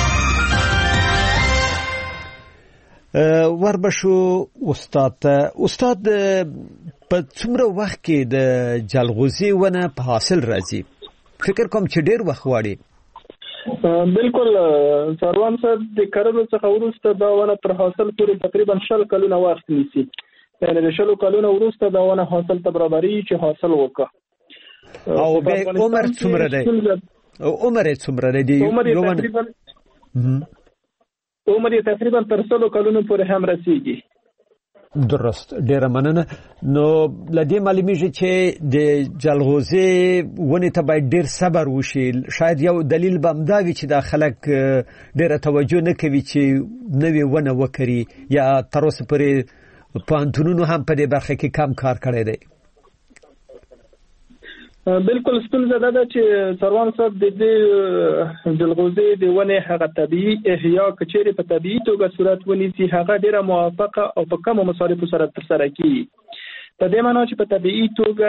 وربشو استاد په څومره وخت کې د جلغوزي ونه په حاصل راځي فکر کوم چې ډیر وخت واړي بالکل سروان صاحب د کرلو څخه وروسته دا ونه تر حاصل پورې تقریبا 10 کلونه وخت نیسي یعنی د 10 کلونو وروسته دا ونه حاصل ته برابرۍ چې حاصل وکړه او به عمر څومره دی عمر یې تقریبا تر 100 کلونو پورې هم رسیږي. درست ډیره مننه نو لدې معلومیږي چې د جلغوزي ونې ته باید ډیر صبر وشي شاید یو دلیل به امداوي چې د خلک ډیره توجه نه کوي چې نوې ونه وکړي یا تر اوسه پورې پوهنتونونو هم په دې برخه کې کم کار کړی دی. بالکل ستونزه ده چې سروان صاحب د جلغوزي د ونې هغه طبيعي احیا کچېره په طبيعي توګه صورت ونیسي هغه ډیره موافقه او په کم مصارفو سره ترسره کیږي په دې معنی چې په طبيعي توګه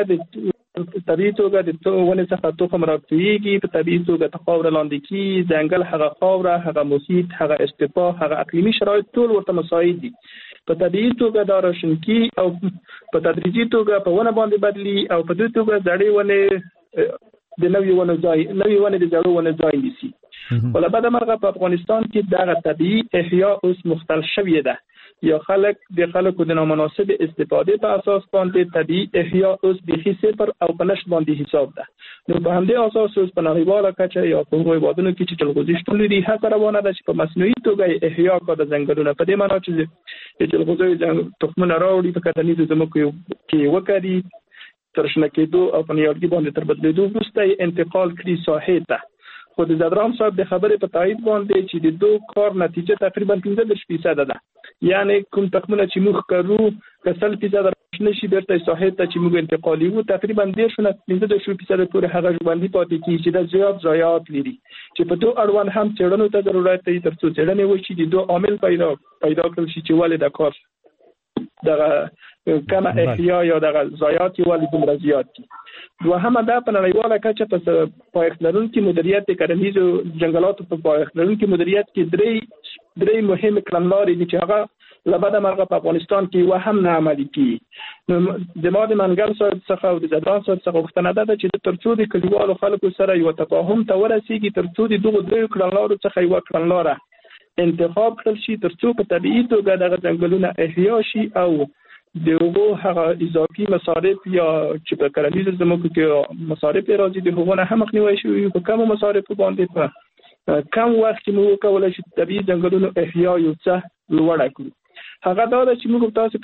د ونې څخه تخم راټوکېږي په طبيعي توګه د خاور لاندې کیږي ځنګل هغه خاور هغه محیط هغه ارتفاع هغه اقلیمي شرایط ټول ورته مساعد دي په طبيعي توګه دا راشنکی او په تدریجي توګه په ونه باندې بدلی او په دې توګه ځړې ونه د نوې ونه د ځړو ونه ځای نیسي. ولبد مرغه په افغانستان کې دا طبيعي احیا اوس مختل شوی ده یا خلکو د نامناسب استفاده په اساس باندې طبيعي احیا اوس بيخي صفر او په نشټ باندې حساب ده. نو په همدې اساس اوس په نړیواله کچه یا په هیوادونو کې چې جلغوزي شتون لري هڅه روانه ده چې په مصنوعي توګه احیا کړي د ځنګلونو په دې معنی چې د جلغوزي تخمونه راوړي په کتنیزو زمکو کې وکړي ترشنه کېدو او په نیالګي باندې تر بدلیدو وروسته انتقال کړي ساحې ته. خو د زادران صاحب د خبرې په تایید باندې چې د دوه کار نتیجه تقریبا 15% ده یعنی کوم تخمونه چې موږ کړو کسل 15% نشي برته ساحې ته چې موږ انتقالي وو تقریبا 15% پورې هغه ژوندۍ پاتې کیږي چې د زیات ضایعات لري چې په دوه اړوند هم څېړنو ته ضرورت دی ترڅو څېړنې وشي د دوه عامل پیدا کړل شي چې ولې د کار دغه کم احیا یا دغه ضایعات ولې دومره زیات دي. دوهمه دا په نړیواله کچه په پایښت لرونکي مدیریت د کرنیزو جنگلاتو په پایښت لرونکي مدیریت کې درې مهمه کړنلارې دي چې هغه لبعد مرغه په افغانستان کې وهم نه عملي کیږي. د ماده منګل صاحب څخه او د زدران صاحب څخه غوښتنه ده چې ترڅو د کلیوالو خلکو سره یو تفاهم ته ورسیږي، ترڅو د دغه درې کړنلارو څخه یو کړنلاره انتخاب کړل شي، ترڅو په طبيعي توګه دغه ځنګلونه احیا شي او دغه هغه اضافي مصارف یا چې په کرنیزه زموږ کې مصارف راځي د هغه نه هم مخنیوي شي، په کوم مصارف باندې په کم وخت کې موږ کولای شو طبيعي ځنګلونو احیا یو څه لوړ کړو. هغه دا چې موږ تاسو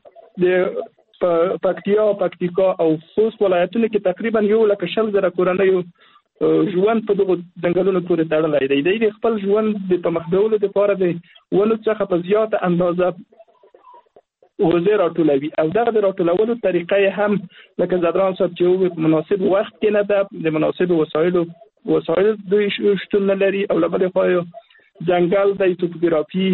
په پکتیکا او خوست ولایتونو کې تقریبا 1,100,000 کورنۍ ژوند په دغه ځنګلونو پورې تړلی دی. د خپل ژوند د پرمختګولو لپاره د ونو څخه په زیاته اندازه غوزه راټولوي او دغه د راټولولو طریقې هم لکه زدران صاحب چې په مناسب وخت کې نه ده، د مناسب وسایل دوی شتون نه لري او له بلې خوا ځنګل د توپوګرافي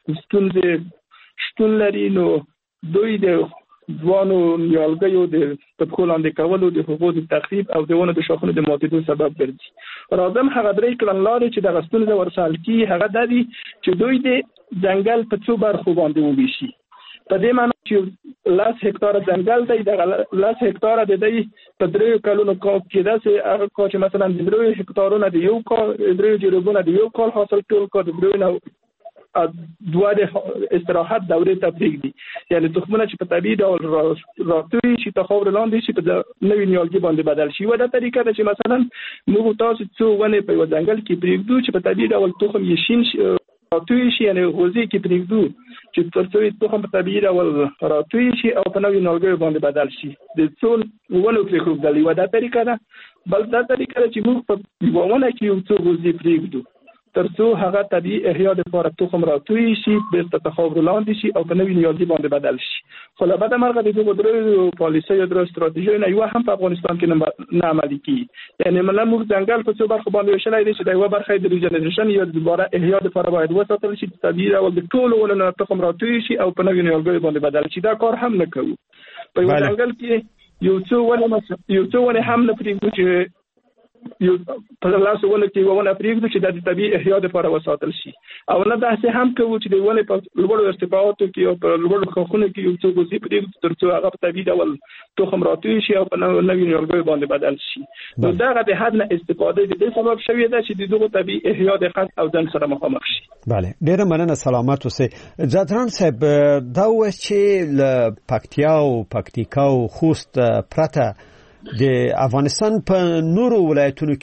ستونزې شتون لري، نو دوی د ځوانو نیالګیو د تبخو لاندې کولو د حقوقو د تخریب او د ونو د شاخونو د ماتېدو سبب ګرځي. راځم هغه درې کړنلارې چې د ستونزې ورسال کی هغه د دې چې دوی د ځنګل په څو برخو باندې وویشي. په دې معنی چې 10 هکتاره ځنګل دی، د 10 هکتاره د دې په 3 کلونو کې داسې هغه چې مثلا د 3 هکتارونو د یو کال 3 جریبونه د یو کال حاصل ټول کو د 2 دوه د استراحت دورې ته پرېږدي، یعنی تخمونه چې په طبيعي ډول راتوي شي ته خاور لاندې شي په نوې نیالګي باندې بدل شي. دا طریقه ده چې مثلا موږ تاسو څو ونې په ځنګل کې پرېږدو چې په طبيعي ډول تخم یې شین راتوي شي، یعنی غوزي کې پرېږدو چې ترڅو تخم په طبيعي ډول راتوي شي او په نوې نیالګي باندې بدل شي. د څو ونو پرېښودل دا طریقه ده. بل دا طریقه ده چې موږ په ونه کې یو څو غوزي پرېږدو ترڅو هغه طبيعي احیا د لپاره تخم راتوي شي، بیرته تخاور لاندې شي او په نوې نیالګي باندې بدل شي. خو له بده مرغه د دغه درو پالیسۍ او درو ستراتیژۍ نه یو هم په افغانستان کې نه عملي کیږي. یعنی موږ ځنګل په څو برخو باندې وشلای دي چې د یو برخه د ریجنریشن یا دوباره احیا د لپاره باید وساتل شي، طبيعي او د ټولو ولنو تخم راتوي شي او په نوې نیالګي باندې بدل شي. دا کار هم نه کوو. په ځنګل کې یو څو ونه هم نه پرېږدو چې یو په لاسو ونه کې ونه پرېږدو چې د طبيعي احیا لپاره وساتل شي، او نه داسې هم کوو چې د ونه په لوړو ارتفاعاتو کې او په لوړو خښونو کې یو څو غوزي پرېږدو ترڅو هغه په طبيعي ډول تخم راتوي شي او په نوې نیالګي باندې بدل شي. نو دغه د حد نه استفاده د دې سبب شوی دی چې دغه طبيعي احیا د خط او ځان سره مخامخ شي. بله، ډیره مننه. سلامات اوسئ. زدران صاحب، دا و چې ل پکتیا او پکتیکا او خوست پرته د افغانستان په نورو ولایتونو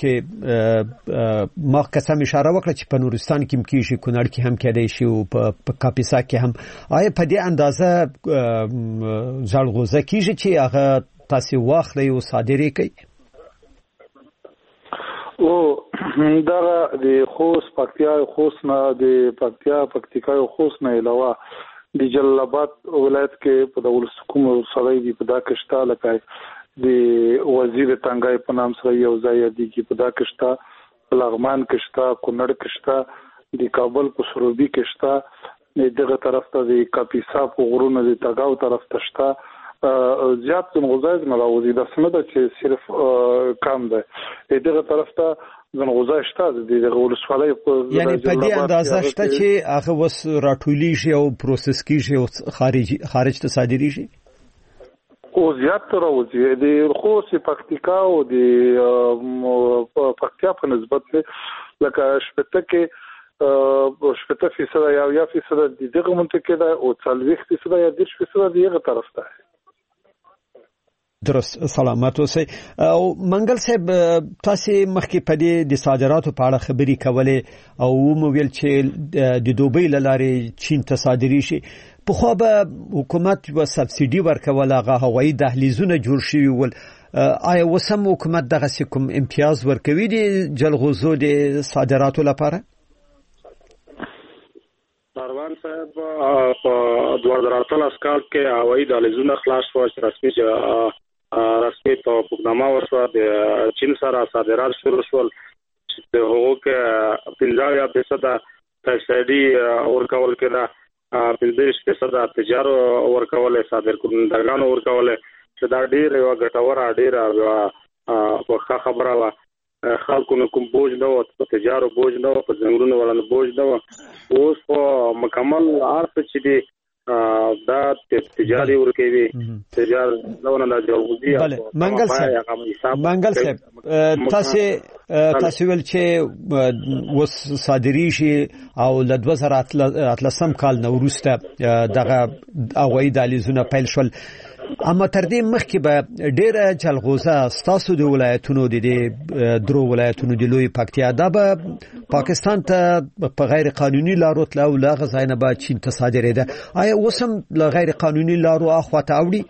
کې ما قسم اشاره وکړه چې په نورستان کې هم کیږي، کونړ کې هم کېدای شي او په کاپیسا کې هم. آیا په دې اندازه ځلغوزه کیږي چې هغه تاسو واخلئ او صادرې کوي؟ او دا د خوست پکتیکا او خوست نه علاوه د جلال آباد ولایت کې په ډول کوم سړی دی په دا کشته لکه د وزیر تنګای په نام سره یو ځای دی کې په دا کشته لغمان کشته، کونړ کشته، د کابل په سروبي کشته، دغه طرف ته د کاپیسا په غرونو د تاګاو طرف ته شته. زیات زنغوزای نه راوځي، دا څنګه ده چې صرف کم ده. دغه طرف ته زنغوزای شته د ولسوالۍ په یعنی په دې اندازه شته چې هغه وس راټولیږي او پروسس کیږي او خارج ته صادریږي. او زیات راوځي د خوست پکتیکا او د پکتیا په نسبت لکه شپته کې 70% یا 10% دغه منطقه ده او 40% یا 10% دغه طرف ته. درست. سلامات اوسئ. او منګل صاحب، تاسو مخکې په دې د صادراتو په اړه خبرې کولې او مو ویل چې د دوبۍ لارې چین ته صادري شي. په خو به حکومت و سبسيډي ورکول، هغه هوایي دهلیزونه جوړ شي ول. آیا وسم حکومت دغه کوم امتیاز ورکوي د جلغوزو د صادراتو لپاره؟ پروان صاحب په 2013 کال کې هوایي دهلیزونه خلاص شو چې رسمي توافقنامه وشوه د چین سره صادرات شروع شول چې د حقوق 50% تسهیلي ورکول کېده، 50% تجارو ورکول، صادر کنندگانو ورکول، چې دا ډېر یو ګټوره ډېر په خبره وه. خلکو نه کوم بوج نه و، په تجارو بوج نه و، په ځنګلونو ولنه بوج نه و. اوس په مکمل عرض چې دی دا تجاري ورکوي تجار لونه د جلغوزي منګل صاحب تاسو ول چې وس صادري شي او ل 2013 کال نو وروسته دغه اوغوي دالیزونه پیل شول اما تر دې مخکې به ډېر جلغوزه ستاسو د ولایتونو د درو ولایتونو د لوی پکتیا دا به پاکستان ته په غیر قانوني لارو تلو لا غزاینه به چین ته صادرېده آیا وسم ل غیر قانوني لارو اخواته اوړي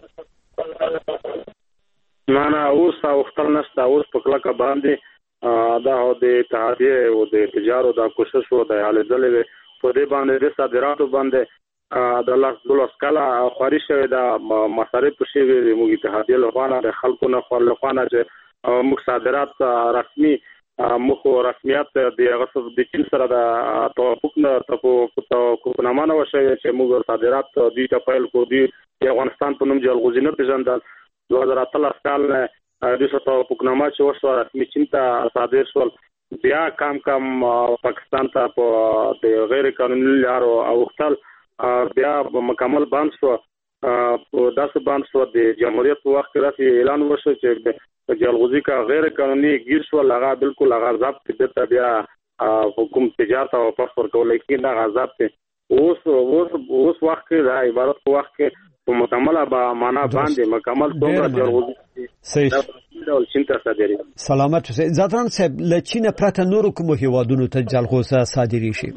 نه اوس وختل نشته اوس په کلکه باندې دا د اتحادیه او د تجارت د کوشش او د حل ځلې په دې باندې د صادراتو باندې د الله کاله خاري شوی دا مصارف شوی د موږ اتحادیه لخوا د خلکو نه خپل لخوا چې موږ صادرات رسمي مخ رسمیت د غصب د چین سره د توافق نه توافقنامه نه وشوي چې موږ صادرات د ټپایل کو دی افغانستان په نوم جلغوزي نه پیژندل 2013 کال نه د توافقنامه چې وشو رسمي چین ته صادر شول بیا کم پاکستان ته په د غیر قانوني لارو او خپل بیا مکمل باندې شو داسې باندې شو د جمهوریت په وخت کې اعلان وشو چې جلغوزي کا غیر قانوني گیر شو لغا بالکل هغه ضبط د بیا حکومت تجارت او پاسپورت کولای کی دا غضب ته اوس وخت کې دا عبارت په وخت کې په مکمل با معنا باندې مکمل څنګه جلغوزي صحیح سلامت اوسئ ذاتن صاحب ل چین پرته نور کوم هیوادونو ته جلغوزه صادري شي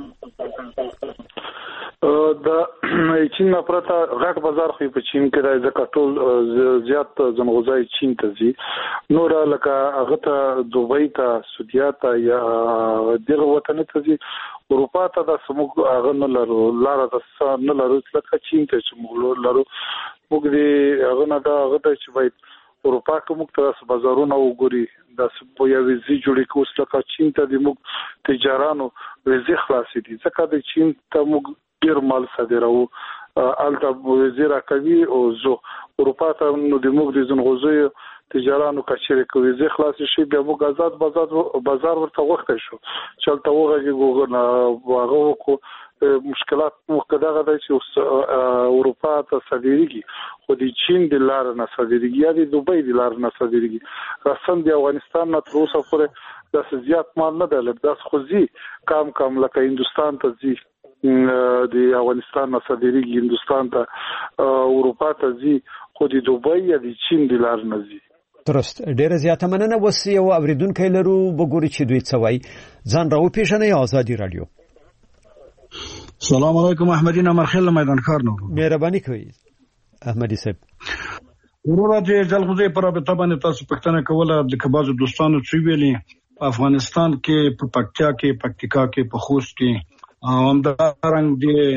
د چین پرته غټ بازار خو په چین کې د ټول زیات زنغوزای چین ته زی نور لکه هغه ته دوبۍ ته سعودیا ته یا دغه وطن ته زی اروپا ته د سموږ هغه نه لرو لار د نه لرو لکه چین ته چې موږ لرو موږ دې هغه نه دا هغه ته چې باید اروپا کې موږ ته بازارونه وګوري د سپو یا ویزي جوړې کوس لکه چین ته د موږ تجارانو ویزي خلاصې دي ځکه د چین ته موږ ډیر مال صادرو الته وزیر کوي او زه اروپا ته نو د موږ د زنغوزي تجارانو کچره کوي زه خلاص شي بیا موږ آزاد بازار ورته وخت شو چلته وګورئ ګوګل واغه کو مشکلات مقدره ده چې اروپا ته صادريږي خو د چین د لار نه صادريږي یا د دوبۍ د لار نه صادريږي رسم د افغانستان نه تر اوسه پورې د زیات مال نه ده لکه د خوځي کم لکه هندستان ته ځي د افغانستان نه صادريږي هندستان ته اروپا ته ځي خو د دوبۍ یا د چین د لار نه ځي درست ډیره زیاته مننه وسی او اوریدونکو لرو وګوري چې دوی څه وایي ځان راو پیژنې آزادي رادیو السلام علیکم احمدی نمر خیل میدان کار نو مهرباني کوي احمدی صاحب ورور چې جلغوزي پر رابطه باندې تاسو پښتنه کوله د کبازو دوستانو چې ویلي افغانستان کې په پکتیا کې پکتیکا کې په خوست کې همدارنګ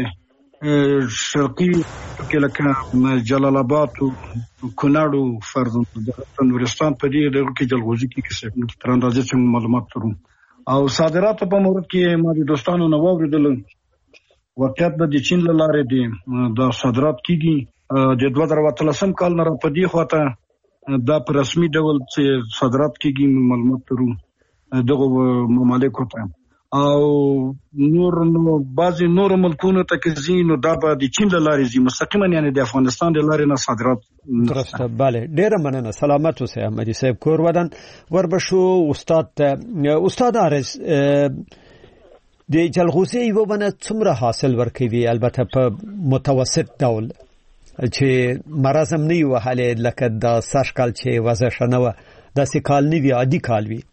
د شرقي کې لکه جلال آباد او کونړ فرض د نورستان په دې ډول کې جلغوزي کې څه تر اندازې چې معلومات لرو او صادرات په مورد کې ما د دوستانو نو وریدل واقعیت د چین لاره دي د صادرات کیږي د 2013 کال نه په دې خواته دا په رسمي ډول چې صادرات کیږي معلومات لرو دغه ممالکو ته او نو بعضی نور ملکونو ته کې نو دا به د چین لارې زی مستقیما یعنی د افغانستان د لارې نه صادرات درسته bale ډیره مننه سلامت اوسئ احمدی صاحب کور ودان وربشو استاد عارض د جلغوزي یو بنه څومره حاصل ورکوي البته په متوسط ډول چې مرزم نه یو حاله لکه د سر کال چې وزه شنوه د سکال نه وی عادي کال وی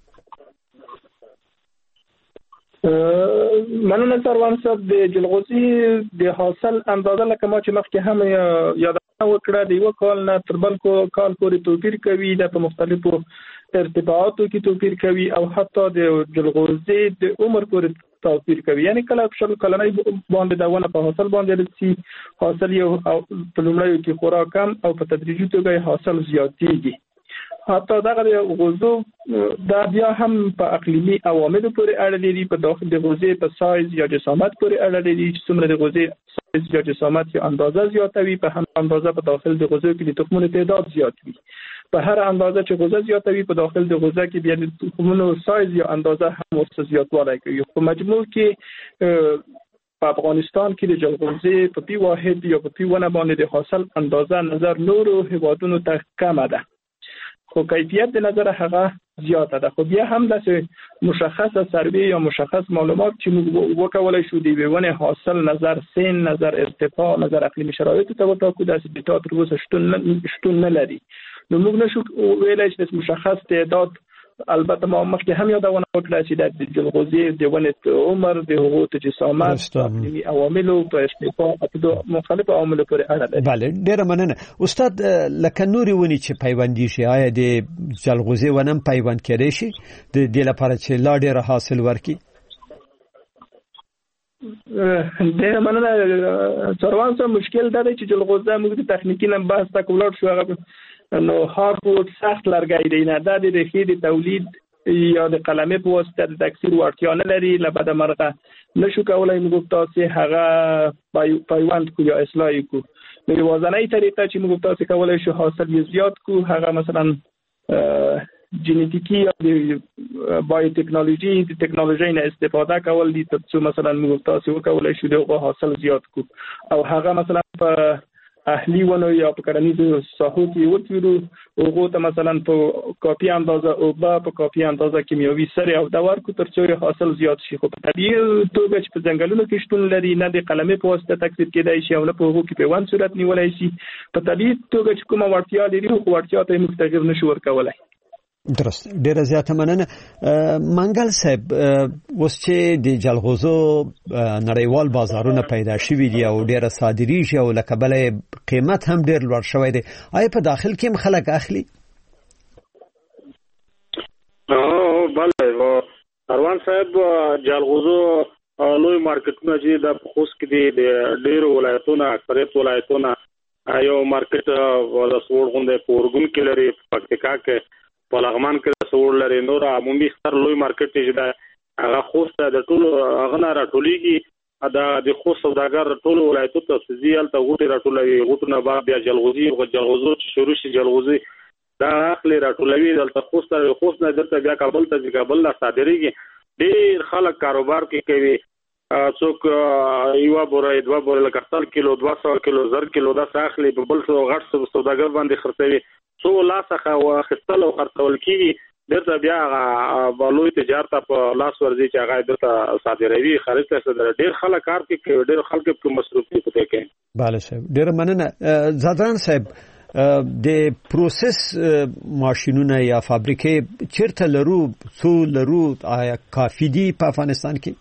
مننه سروان صاحب د جلغوزي د حاصل اندازه لکه ما چې مخکې هم یادونه وکړه د یو کال نه تر بل کال پورې توپیر کوي د په مختلفو ارتفاعاتو کې توپیر کوي او حتی د جلغوزي د عمر پورې توپیر کوي یعنی کله شل کلنۍ باندې دا ونه په حاصل باندې رسي حاصل یو په لومړیو کې خورا کم او په تدریجي توګه حاصل زیاتېږي حتی دا غوزو دا بیا هم په اقلیمي عواملو پورې اړه لري په داخل د غوزي په سایز یا جسامت پورې اړه لري چې څومره د غوزي سایز یا جسامت یا اندازه زیاتوي په هم اندازه په داخل د غوزو کې د تخمونو تعداد زیات وي په هر اندازه چې غوزه زیاتوي په داخل د غوزه کې بیا د تخمونو سایز یا اندازه هم ورسره زیاتوالی کوي په مجموع کې په افغانستان کې د جلغوزي په پی واحد یا په پی ونه باندې د حاصل اندازه نظر نورو هیوادونو ته کمه ده، خو کیفیت د نظر هغه زیاته ده. خو بیا هم د مشخصه سروې یا مشخص معلومات چې موږ وکولای شو د ونه حاصل نظر سن، نظر ارتفاع، نظر اقلیمی شرایط ته وټاکو، د ډیټا تر اوسه شتون نه لري. نو موږ نشو ویلای چې مشخص تعداد، البته ما مخکې هم یادونه وکړه چې د جلغوزي د ونې عمر، د هغو تجسامات، اقلیمي عوامل او په ارتفاع په مختلفو عواملو پورې اړه لري. بله، ډیره مننه استاد. لکه نوري ونی چې پیوندي شي، آیا د جلغوزي ونم پیوند کړي شي د دې لپاره چې لا ډیره حاصل ورکړي؟ ډیره مننه. څروان سره مشکل دا دی چې جلغوزه موږ د تخنیکی نه بحث تا کولاړ شو، هغه نو هارډوډ سخت لرګی دی، نه د ریښې د تولید یا د قلمې په واسطه د تکثیر وړتیا نه لري. لبد مرغه نشو کولای موږ تاسو هغه پیوند کو یا اصلاح کو. نو یوازینۍ طریقه چې موږ تاسو کولای شو حاصل زیات کو هغه مثلا جنیتیکی یا د بایو ټیکنالوژي د ټیکنالوژي نه استفاده کول دي، ترڅو مثلا موږ تاسو وکولای شو د حاصل زیات کو، او هغه مثلا په اهلی ونه یا په کرنیزو ساحو کې ورکړو، هغه ته مثلا په کافي اندازه او په کافي اندازه کیمیاوي سره او د ورکو ترڅو حاصل زیات شي. خو په طبیعي توګه چې په ځنګلونو کې شتون لري، نه د قلمې په واسطه تکثیر کېدای شي او نه په هغو کې په ون صورت نیولای شي. په طبیعي توګه چې کومه وړتیا لري، خو وړتیا ته موږ تغیر نشو ورکولای. درست. ډیره زیاته مننه. منګل صاحب، اوس چې د جلغوزو نړیوال بازارونه پیدا شوي دي او ډیره صادریږي او له کبله قیمت هم ډیر لوړ شوی دی، آیا په داخل کې هم خلک اخلي؟ بله اروان صاحب، جلغوزو لوی مارکیټونه چې د خوست کې دي د ډیرو ولایتونو، اکثریت ولایتونو یو مارکیټ د سوړ غونډه په اورګون کې لري، پکتیکا کې په لغمان کې سوړ لري، نور عمومي ستر لوی مارکیټ چې دا هغه خوست د ټولو هغه نه راټولېږي، د خوست سوداګر ټولو ولایتونو ته سزیال ته غوټي راټولوي، غوټونه بیا جلغوزي چې شروع شي جلغوزي دا اخلي راټولوي، دلته خوست نه درته بیا کابل ته کابل لا صادرېږي. ډېر خلک کاروبار کې کوي، څوک یو بوره دوه بوره لکه 100 کیلو 200 کیلو 1000 کیلو دا اخلي، په بل څو غټ سوداګر باندې خرڅوي، څو لاسخه واخستل او خرڅول کیږي، درته بیا لوی تجارت په لاس ورځي چې هغه درته صادروي، خارج ته صدر. ډېر خلک کار کوي، ډېر خلک په مصروفي پته کوي. bale صاحب، ډېر مننه. زادران صاحب، د پروسس ماشینونه یا فابریکې چیرته لرو، څو لرو، آیا کافي دي په افغانستان کې؟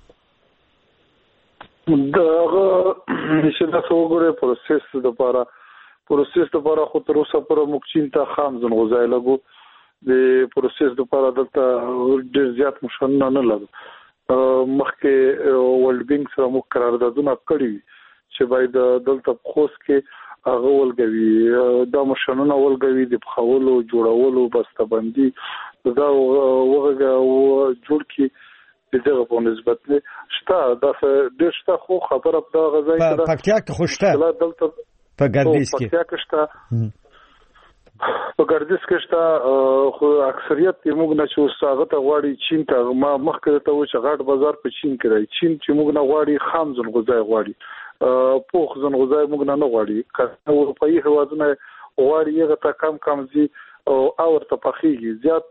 دغه چې د څوګره پروسس لپاره خو تر اوسه پر مکچین ته خام ځنغوزای لګو، د پروسس لپاره دلته ډېر زیات مشنه نه لګو. مخکې ورلد بانک سره مو قراردادونه کړی چې باید دلته خوست کې هغه ولګوي، دا مشنونه ولګوي د پخولو، جوړولو، بسته‌بندي دا وغه جوړ کی دغه په نسبت شته دا ډېر شته، خو خبره په دا غځای سره پکتیا کې خوشته دلته په ګردیز کې پکتیا کې شته، په ګردیز کې شته، خو اکثریت موږ نه چې هغه ته غواړي چین ته. ما مخکې ته و چې غاټ بازار په چین کې دی، چین چې موږ نه غواړي خام ځنغوزای غواړي، پوخ ځنغوزای موږ نه غواړي. که اروپایي هیوادونه غواړي هغه ته کم زی او ورته پخېږي زیات.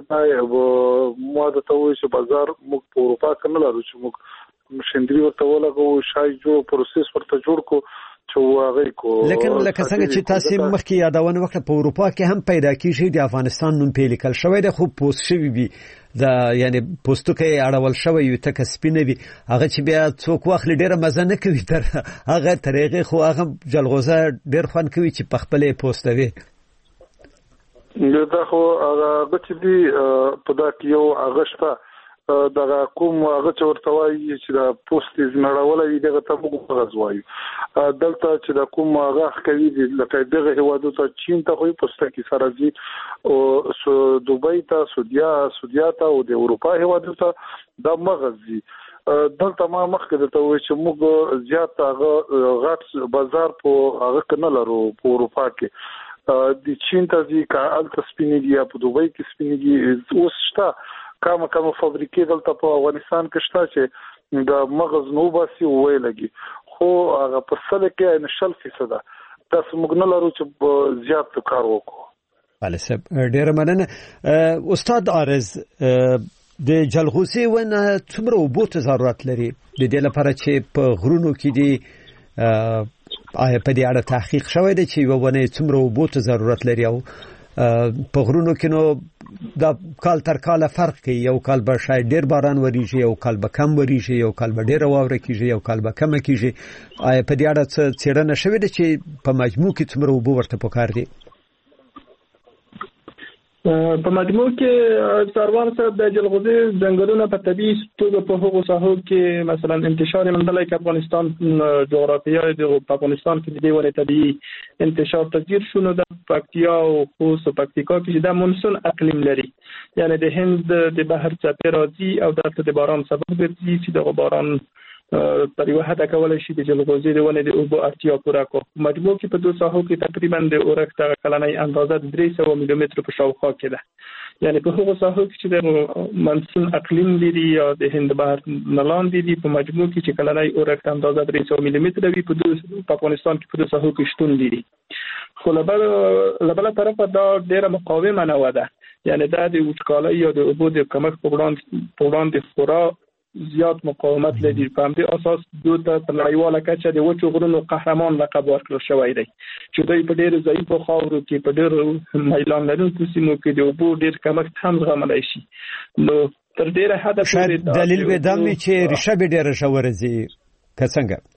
ما ته وایي چې بازار موږ په اروپا کې نه لرو چې موږ مشندري ورته ولګو، شای جوړ پروسس ورته جوړ کو چې واغې کو. لیکن لکه څنګه چې تاسو مخکې یادونه وکړه، په اروپا کې هم پیدا کیږي، د افغانستان نوم په لیکل شوی دی، خو پوسټ شوی وي، دا یعنی پوسټوکې اړول شوی وي، تک سپینه وي، هغه چې بیا څوک واخلي ډیره مزه نه کوي، تر هغه طریقې خو هغه جلغوزه ډیر خوند کوي چې په خپلې پوسټوي. دا خو هغه چې دی په دا کې یو هغه شته، دغه کوم هغه چې ورته وایي چې د پوسټ نړولې دغه ته موږ غوځوي. دلته چې د کوم هغه کوي لکه دغه هوادو ته چین ته خو پوسټ کې سره دي، او دوبۍ ته، سعودیا ته او د اروپا هوادو ته د مغزي. دلته ما مخکې ته وایي چې موږ زیات هغه غټ بازار په هغه کې نه لرو په اروپا کې. د چین ته ځي کال تسپینې دي، په دوبۍ کې سپینې دي، اوس شته کومه فابریکې دلته په افغانستان کې شته چې د مغز نو باسي ویلږي خو هغه په سل کې ان 100% تاسو موږ نه لرو چې زیات کار وکړو. بله صاحب ډیر مننه. استاد عارض د جلغوزي ونه څومره اوبو ته ضرورت لري د دې لپاره چې په غرونو کې دی آیا په دې اړه تحقیق شوی دی چې ونه څومره اوبو ته ضرورت لري او په غرونو کې نو د کال تر کال فرق کوي؟ یو کال به شاید ډیر باران وریږي، یو کال به کم وریږي، یو کال به ډیر واوره کیږي، یو کال به کم کیږي. آیا په دې اړه څه څېړنه شوې ده چې په مجموع کې څومره اوبو ورته پکار دي؟ په مجموع کې څاروان سره د جلغوزي ځنګلونه په طبيعي توګه په هغو ساحو کې مثلا انتشار مندلای کې افغانستان جغرافیای د افغانستان کې د دې ولې طبيعي انتشار تغییر شونه د پکتیا او خوست او پکتیکا کې د مونسون اقلیم لري، یعنی د هند د بحر څپې راځي او دلته د باران سبب ګرځي چې د باران پر یو حد کولای شي د جلغوزي د ونه د اوبو اړتیا پوره کړي. مجموع کې په دوه ساحو کې تقریبا د اورښت کلنۍ اندازه د 300 ملي متر په شاوخوا کې ده، یعنی په هغو ساحو کې چې د مونسون اقلیم لري یا د هند بحر نلان دي په مجموع کې چې کلنۍ اورښت اندازه 300 ملي متر وي په افغانستان کې په دوه ساحو کې شتون لري. خو له بل طرفه دا ډیره مقاومه نه وده، یعنی دا د وچکالۍ یا د اوبو د کمښت په وړاندې خورا زیات مقاومت لري. په همدې اساس دوی ته په نړیواله کچه د وچو غرونو قهرمان لقب ورکړل شوی دی چې دوی په ډېر ضعیفو خاورو کې په ډېر میلان لرونکو سیمو کې د اوبو ډېر کمښت هم زغملی شي. نو تر ډېره حده شاید دلیل به دا وي چې ریښه به ډېره ژوره ځي که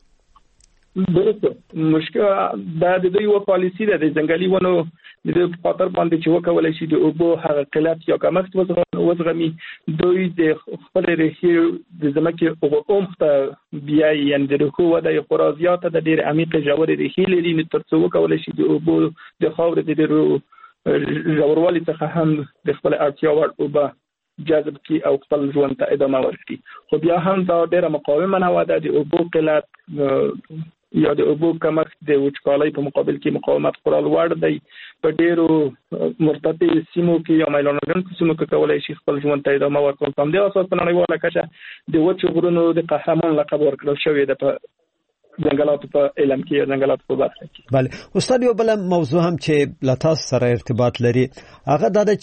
څنګه؟ درسته مشکل دا د دوی یو پالیسي ده د ځنګلي ونو د خاطر باندې چې وکولای شي د اوبو هغه قلت یا کمښت وزغمي. دوی د خپل ریښې د ځمکې او عمق بیا یې د رکو وده یې خورا زیاته د ډېر عمیق ژورې ریښې لري، نو تر څو وکولای شي د اوبو د خاورې د ډېرو ژوروالي څخه هم د خپل اړتیا وړ اوبه جذب کی او خپل ژوند ته ادامه ورکړي. خو بیا هم دا ډېره مقاومه نه وده، د اوبو قلت یا د اوبو کمښت د وچکالۍ په مقابل کې مقاومت خورا لوړ دی. په ډېرو مرتفع سیمو کې یا میلان لرونکو سیمو کې کولای شي خپل ژوند ته ادامه ورکړي. په همدې اساس په نړیواله کچه د وچو غرونو د قهرمان لقب ورکړل شوی دی په ځنګلاتو په علم کې یا ځنګلاتو په برخه کې. بله استاد، یو بل موضوع هم چې له تاسو سره ارتباط لري هغه دا ده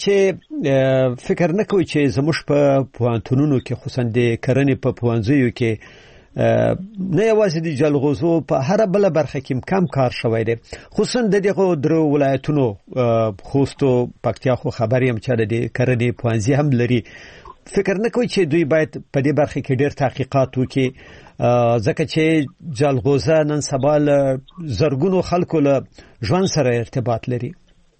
چې فکر نه کوي چې زموږ په پوهنتونونو کې خصوصا د کرنې په پوهنځیو کې نه یوازې د جلغوزو په هر بل برخه کې کم کار شوی دی، خصوصا د دغه درو ولایتونو خوست او پکتیا خو خبر یم چې د کرنې پوهنځي هم لري. فکر نه کوي چې دوی باید په دې برخه کې ډېر تحقیقات وکړي ځکه چې جلغوزه نن سبا له زرګونو خلکو له ژوند سره ارتباط لري؟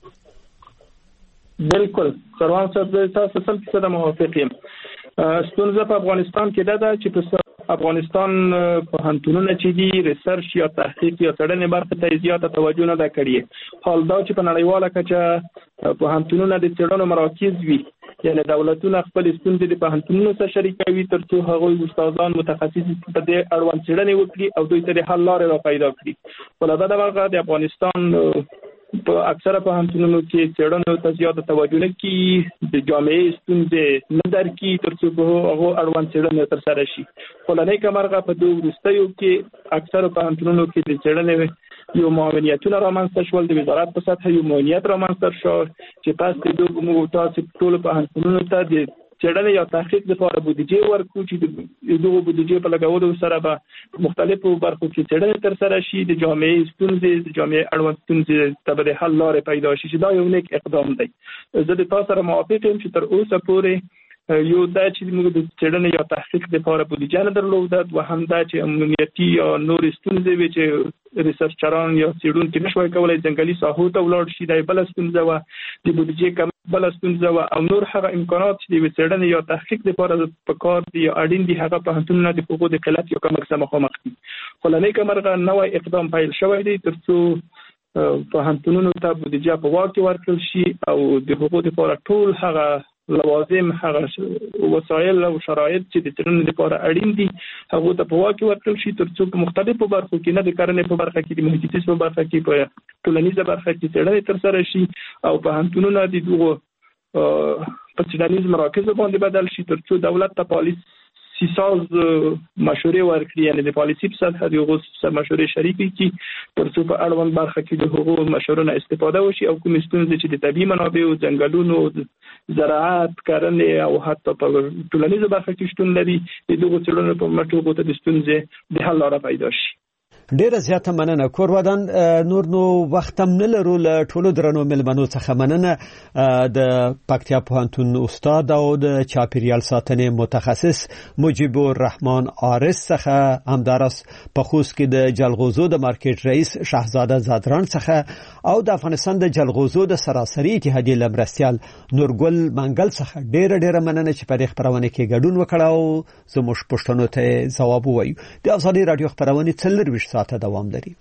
بالکل سروان صاحب تاسو 100% موافق یم. ستونزه په افغانستان کې ده چې په افغانستان پوهنتونونه چې دي ریسرچ یا تحقیق یا څېړنې برخه ته زیاته توجه نه ده کړې. حال دا چې په نړیواله کچه پوهنتونونه د څېړنو مراکز وي، یعنی دولتونه خپل ستونزې د پوهنتونونو سره شریکوي تر څو هغوی استادان متخصص په دې اړوند څېړنې وکړي او دوی ته د حل لارې را پیدا کړي. خو له بده مرغه د افغانستان په اکثره پوهنتونونو کې څېړنو ته زیاته توجه نه کیږي، د جامعې ستونزې نه درک کیږي تر څو هغه اړوند څېړنې ترسره شي. خو له نیکه مرغه په دوه وروستیو کې اکثره پوهنتونونو کې د څېړنې یو معاونیتونه رامنځته شول، د وزارت په سطح یو معاونیت رامنځته شو چې تاسو د موږ تاسو ټول پوهنتونونو ته د څېړنې یا تحقیق لپاره بودیجه ورکړو چې د دغه بودیجه په لګولو سره به مختلفو برخو کې څېړنې ترسره شي، د جامعې ستونزې د جامعې اړوند ستونزې ته به حل لارې پیدا شي چې دا یو نیک اقدام دی. زه د تاسو سره موافق یم چې تر اوسه پورې یو دا چې موږ د څېړنې یا تحقیق لپاره بودیجه نه درلوده، دوهم دا چې امنیتي یا نور ستونزې وي چې ریسرچران یا څېړونکي نشوای کولای ځنګلي ساحو ته ولاړ شي، دا بل ستونزه وه، د بودیجې کم بل ستونزه وه، او نور هغه امکانات چې د څېړنې یا تحقیق لپاره پکار دي یا اړین دي هغه پوهنتونونه د حقوقو د قلت یا کمښت سره مخامخ دي. خو له نیکه مرغه نوی اقدام پیل شوی دی تر څو پوهنتونونو ته بودیجه په واک کې ورکړل شي او د حقوقو لپاره ټول هغه لوازم هغه وسایل او شرایط چې د څېړنې لپاره اړین دي هغه ته په واک کې ورکړل شي تر څو په مختلفو برخو کې نه د کرنې په برخه کې د محیط زیست په برخه کې په ټولنیزه برخه کې څېړنې ترسره شي او پوهنتونونه د دغو په څېړنیز مراکز باندې بدل شي تر څو دولت ته پالیسي سیساز مشورې ورکړي، یعنی د پالیسي په سطح د هغو مشورې شریکې کی ترڅو په اړوند برخه کې د هغو مشورونو استفاده وشي او کوم ستونزې چې د طبیعي منابعو، ځنګلونو، زراعت، کرنې او حتی په ټولنیزه برخه کې شتون لري د دغو څېړنو په مټ هغو ته د ستونزې د حل لاره پیدا شي. ډیره زیاته مننه کور ودان. نو وخت هم نه لرو له ټولو درنو ملمنو څخه مننه د پکتیا پوهنتون استاد او د چاپیریال ساتنې متخصص مجيب الرحمن عارض څخه، همدارس په خوست کې د جلغوزو د مارکیټ رئیس شهزاده زادران څخه او د افغانستان د جلغوزو د سراسري اتحادیې لمرستیال نورګل منګل څخه ډیره مننه چې په خبرونه کې ګډون وکړ او زموږ پوښتنو ته ځواب ووایو. د ازادي رادیو خبرونه 24 ساعته دوام لري.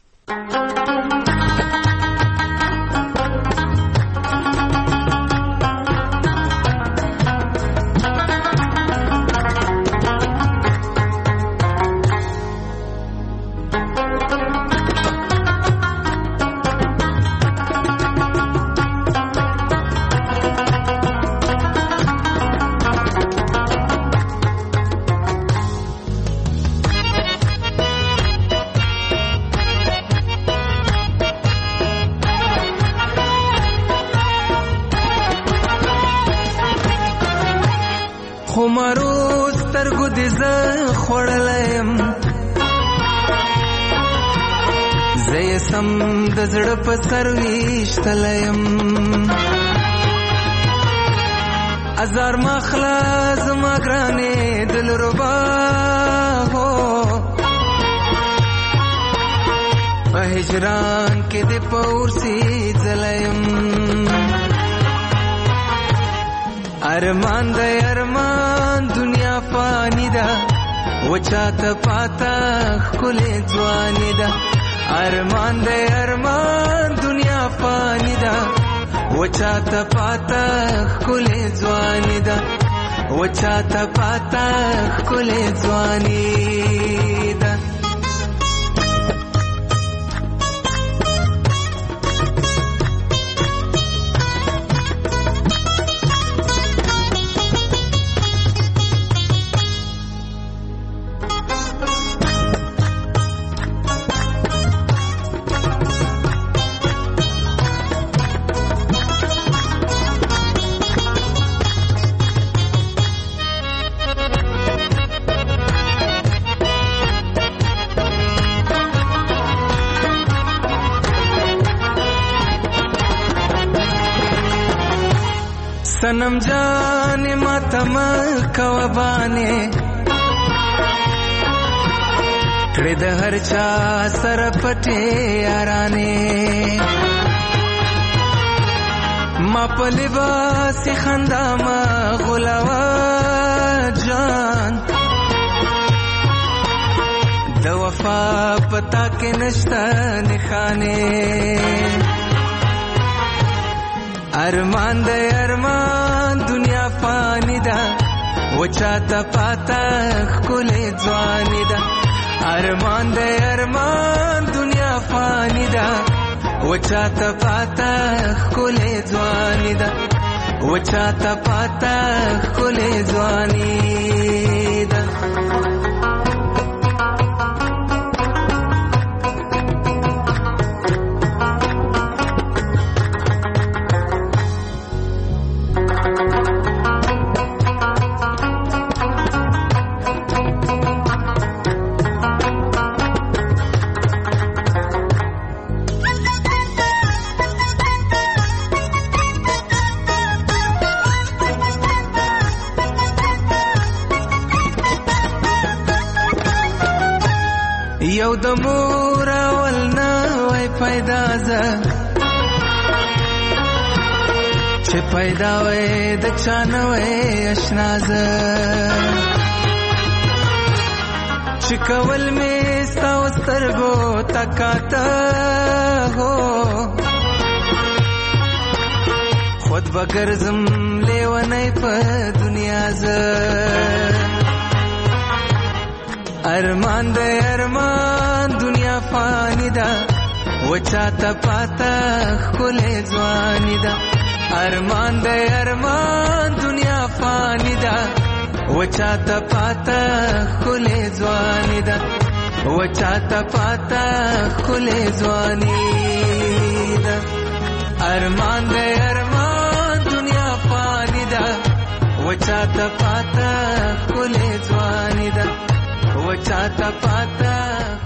خمارو سترګو دې زه خوړلم، زه یې سم د زړه په سر ویشتلم. ازار مخلا زما ګرانې دلربا هو، په هجران کې دې پورسي ځلم. ارمان د ارمان دنیا فانی ده، وچاته پاتا خلې ځواني ده. ارمان د ارمان دنیا فانی ده، وچاته پاتا خلې ځواني ده. وچاته پاتا خلې ځواني ده. सनम जाने मातम कवबाने कड़े द हर चा सर पटे याराने मा पलिबासी खंदा मा गुलावा जान द वफा पता के नश्ता निखाने. ارمان د ارمان دنیا فانی ده، وچاته پاتا خلې ځواني ده. ارمان د ارمان دنیا فانی ده، وچاته پاتا خلې ځواني ده. وچاته پاتا خلې ځواني ده. یو د مور ولنا وای پیدا ز چې پیدا وای د چانوي آشنا ز چې کول می ستاو سترګو تکاته هو خود بغیر زم لیونی په دنیا ز. ارمان د ارمان دنیا فانی ده، وچاته پاتا خلې ځواني ده. ارمان د ارمان دنیا فانی ده، وچاته پاتا خله ځواني ده وچاته پاتا خله ځواني ده ارمان دې ارمان دنیا فانی ده وچاته پاتا خله ځواني ده وچاته پاتا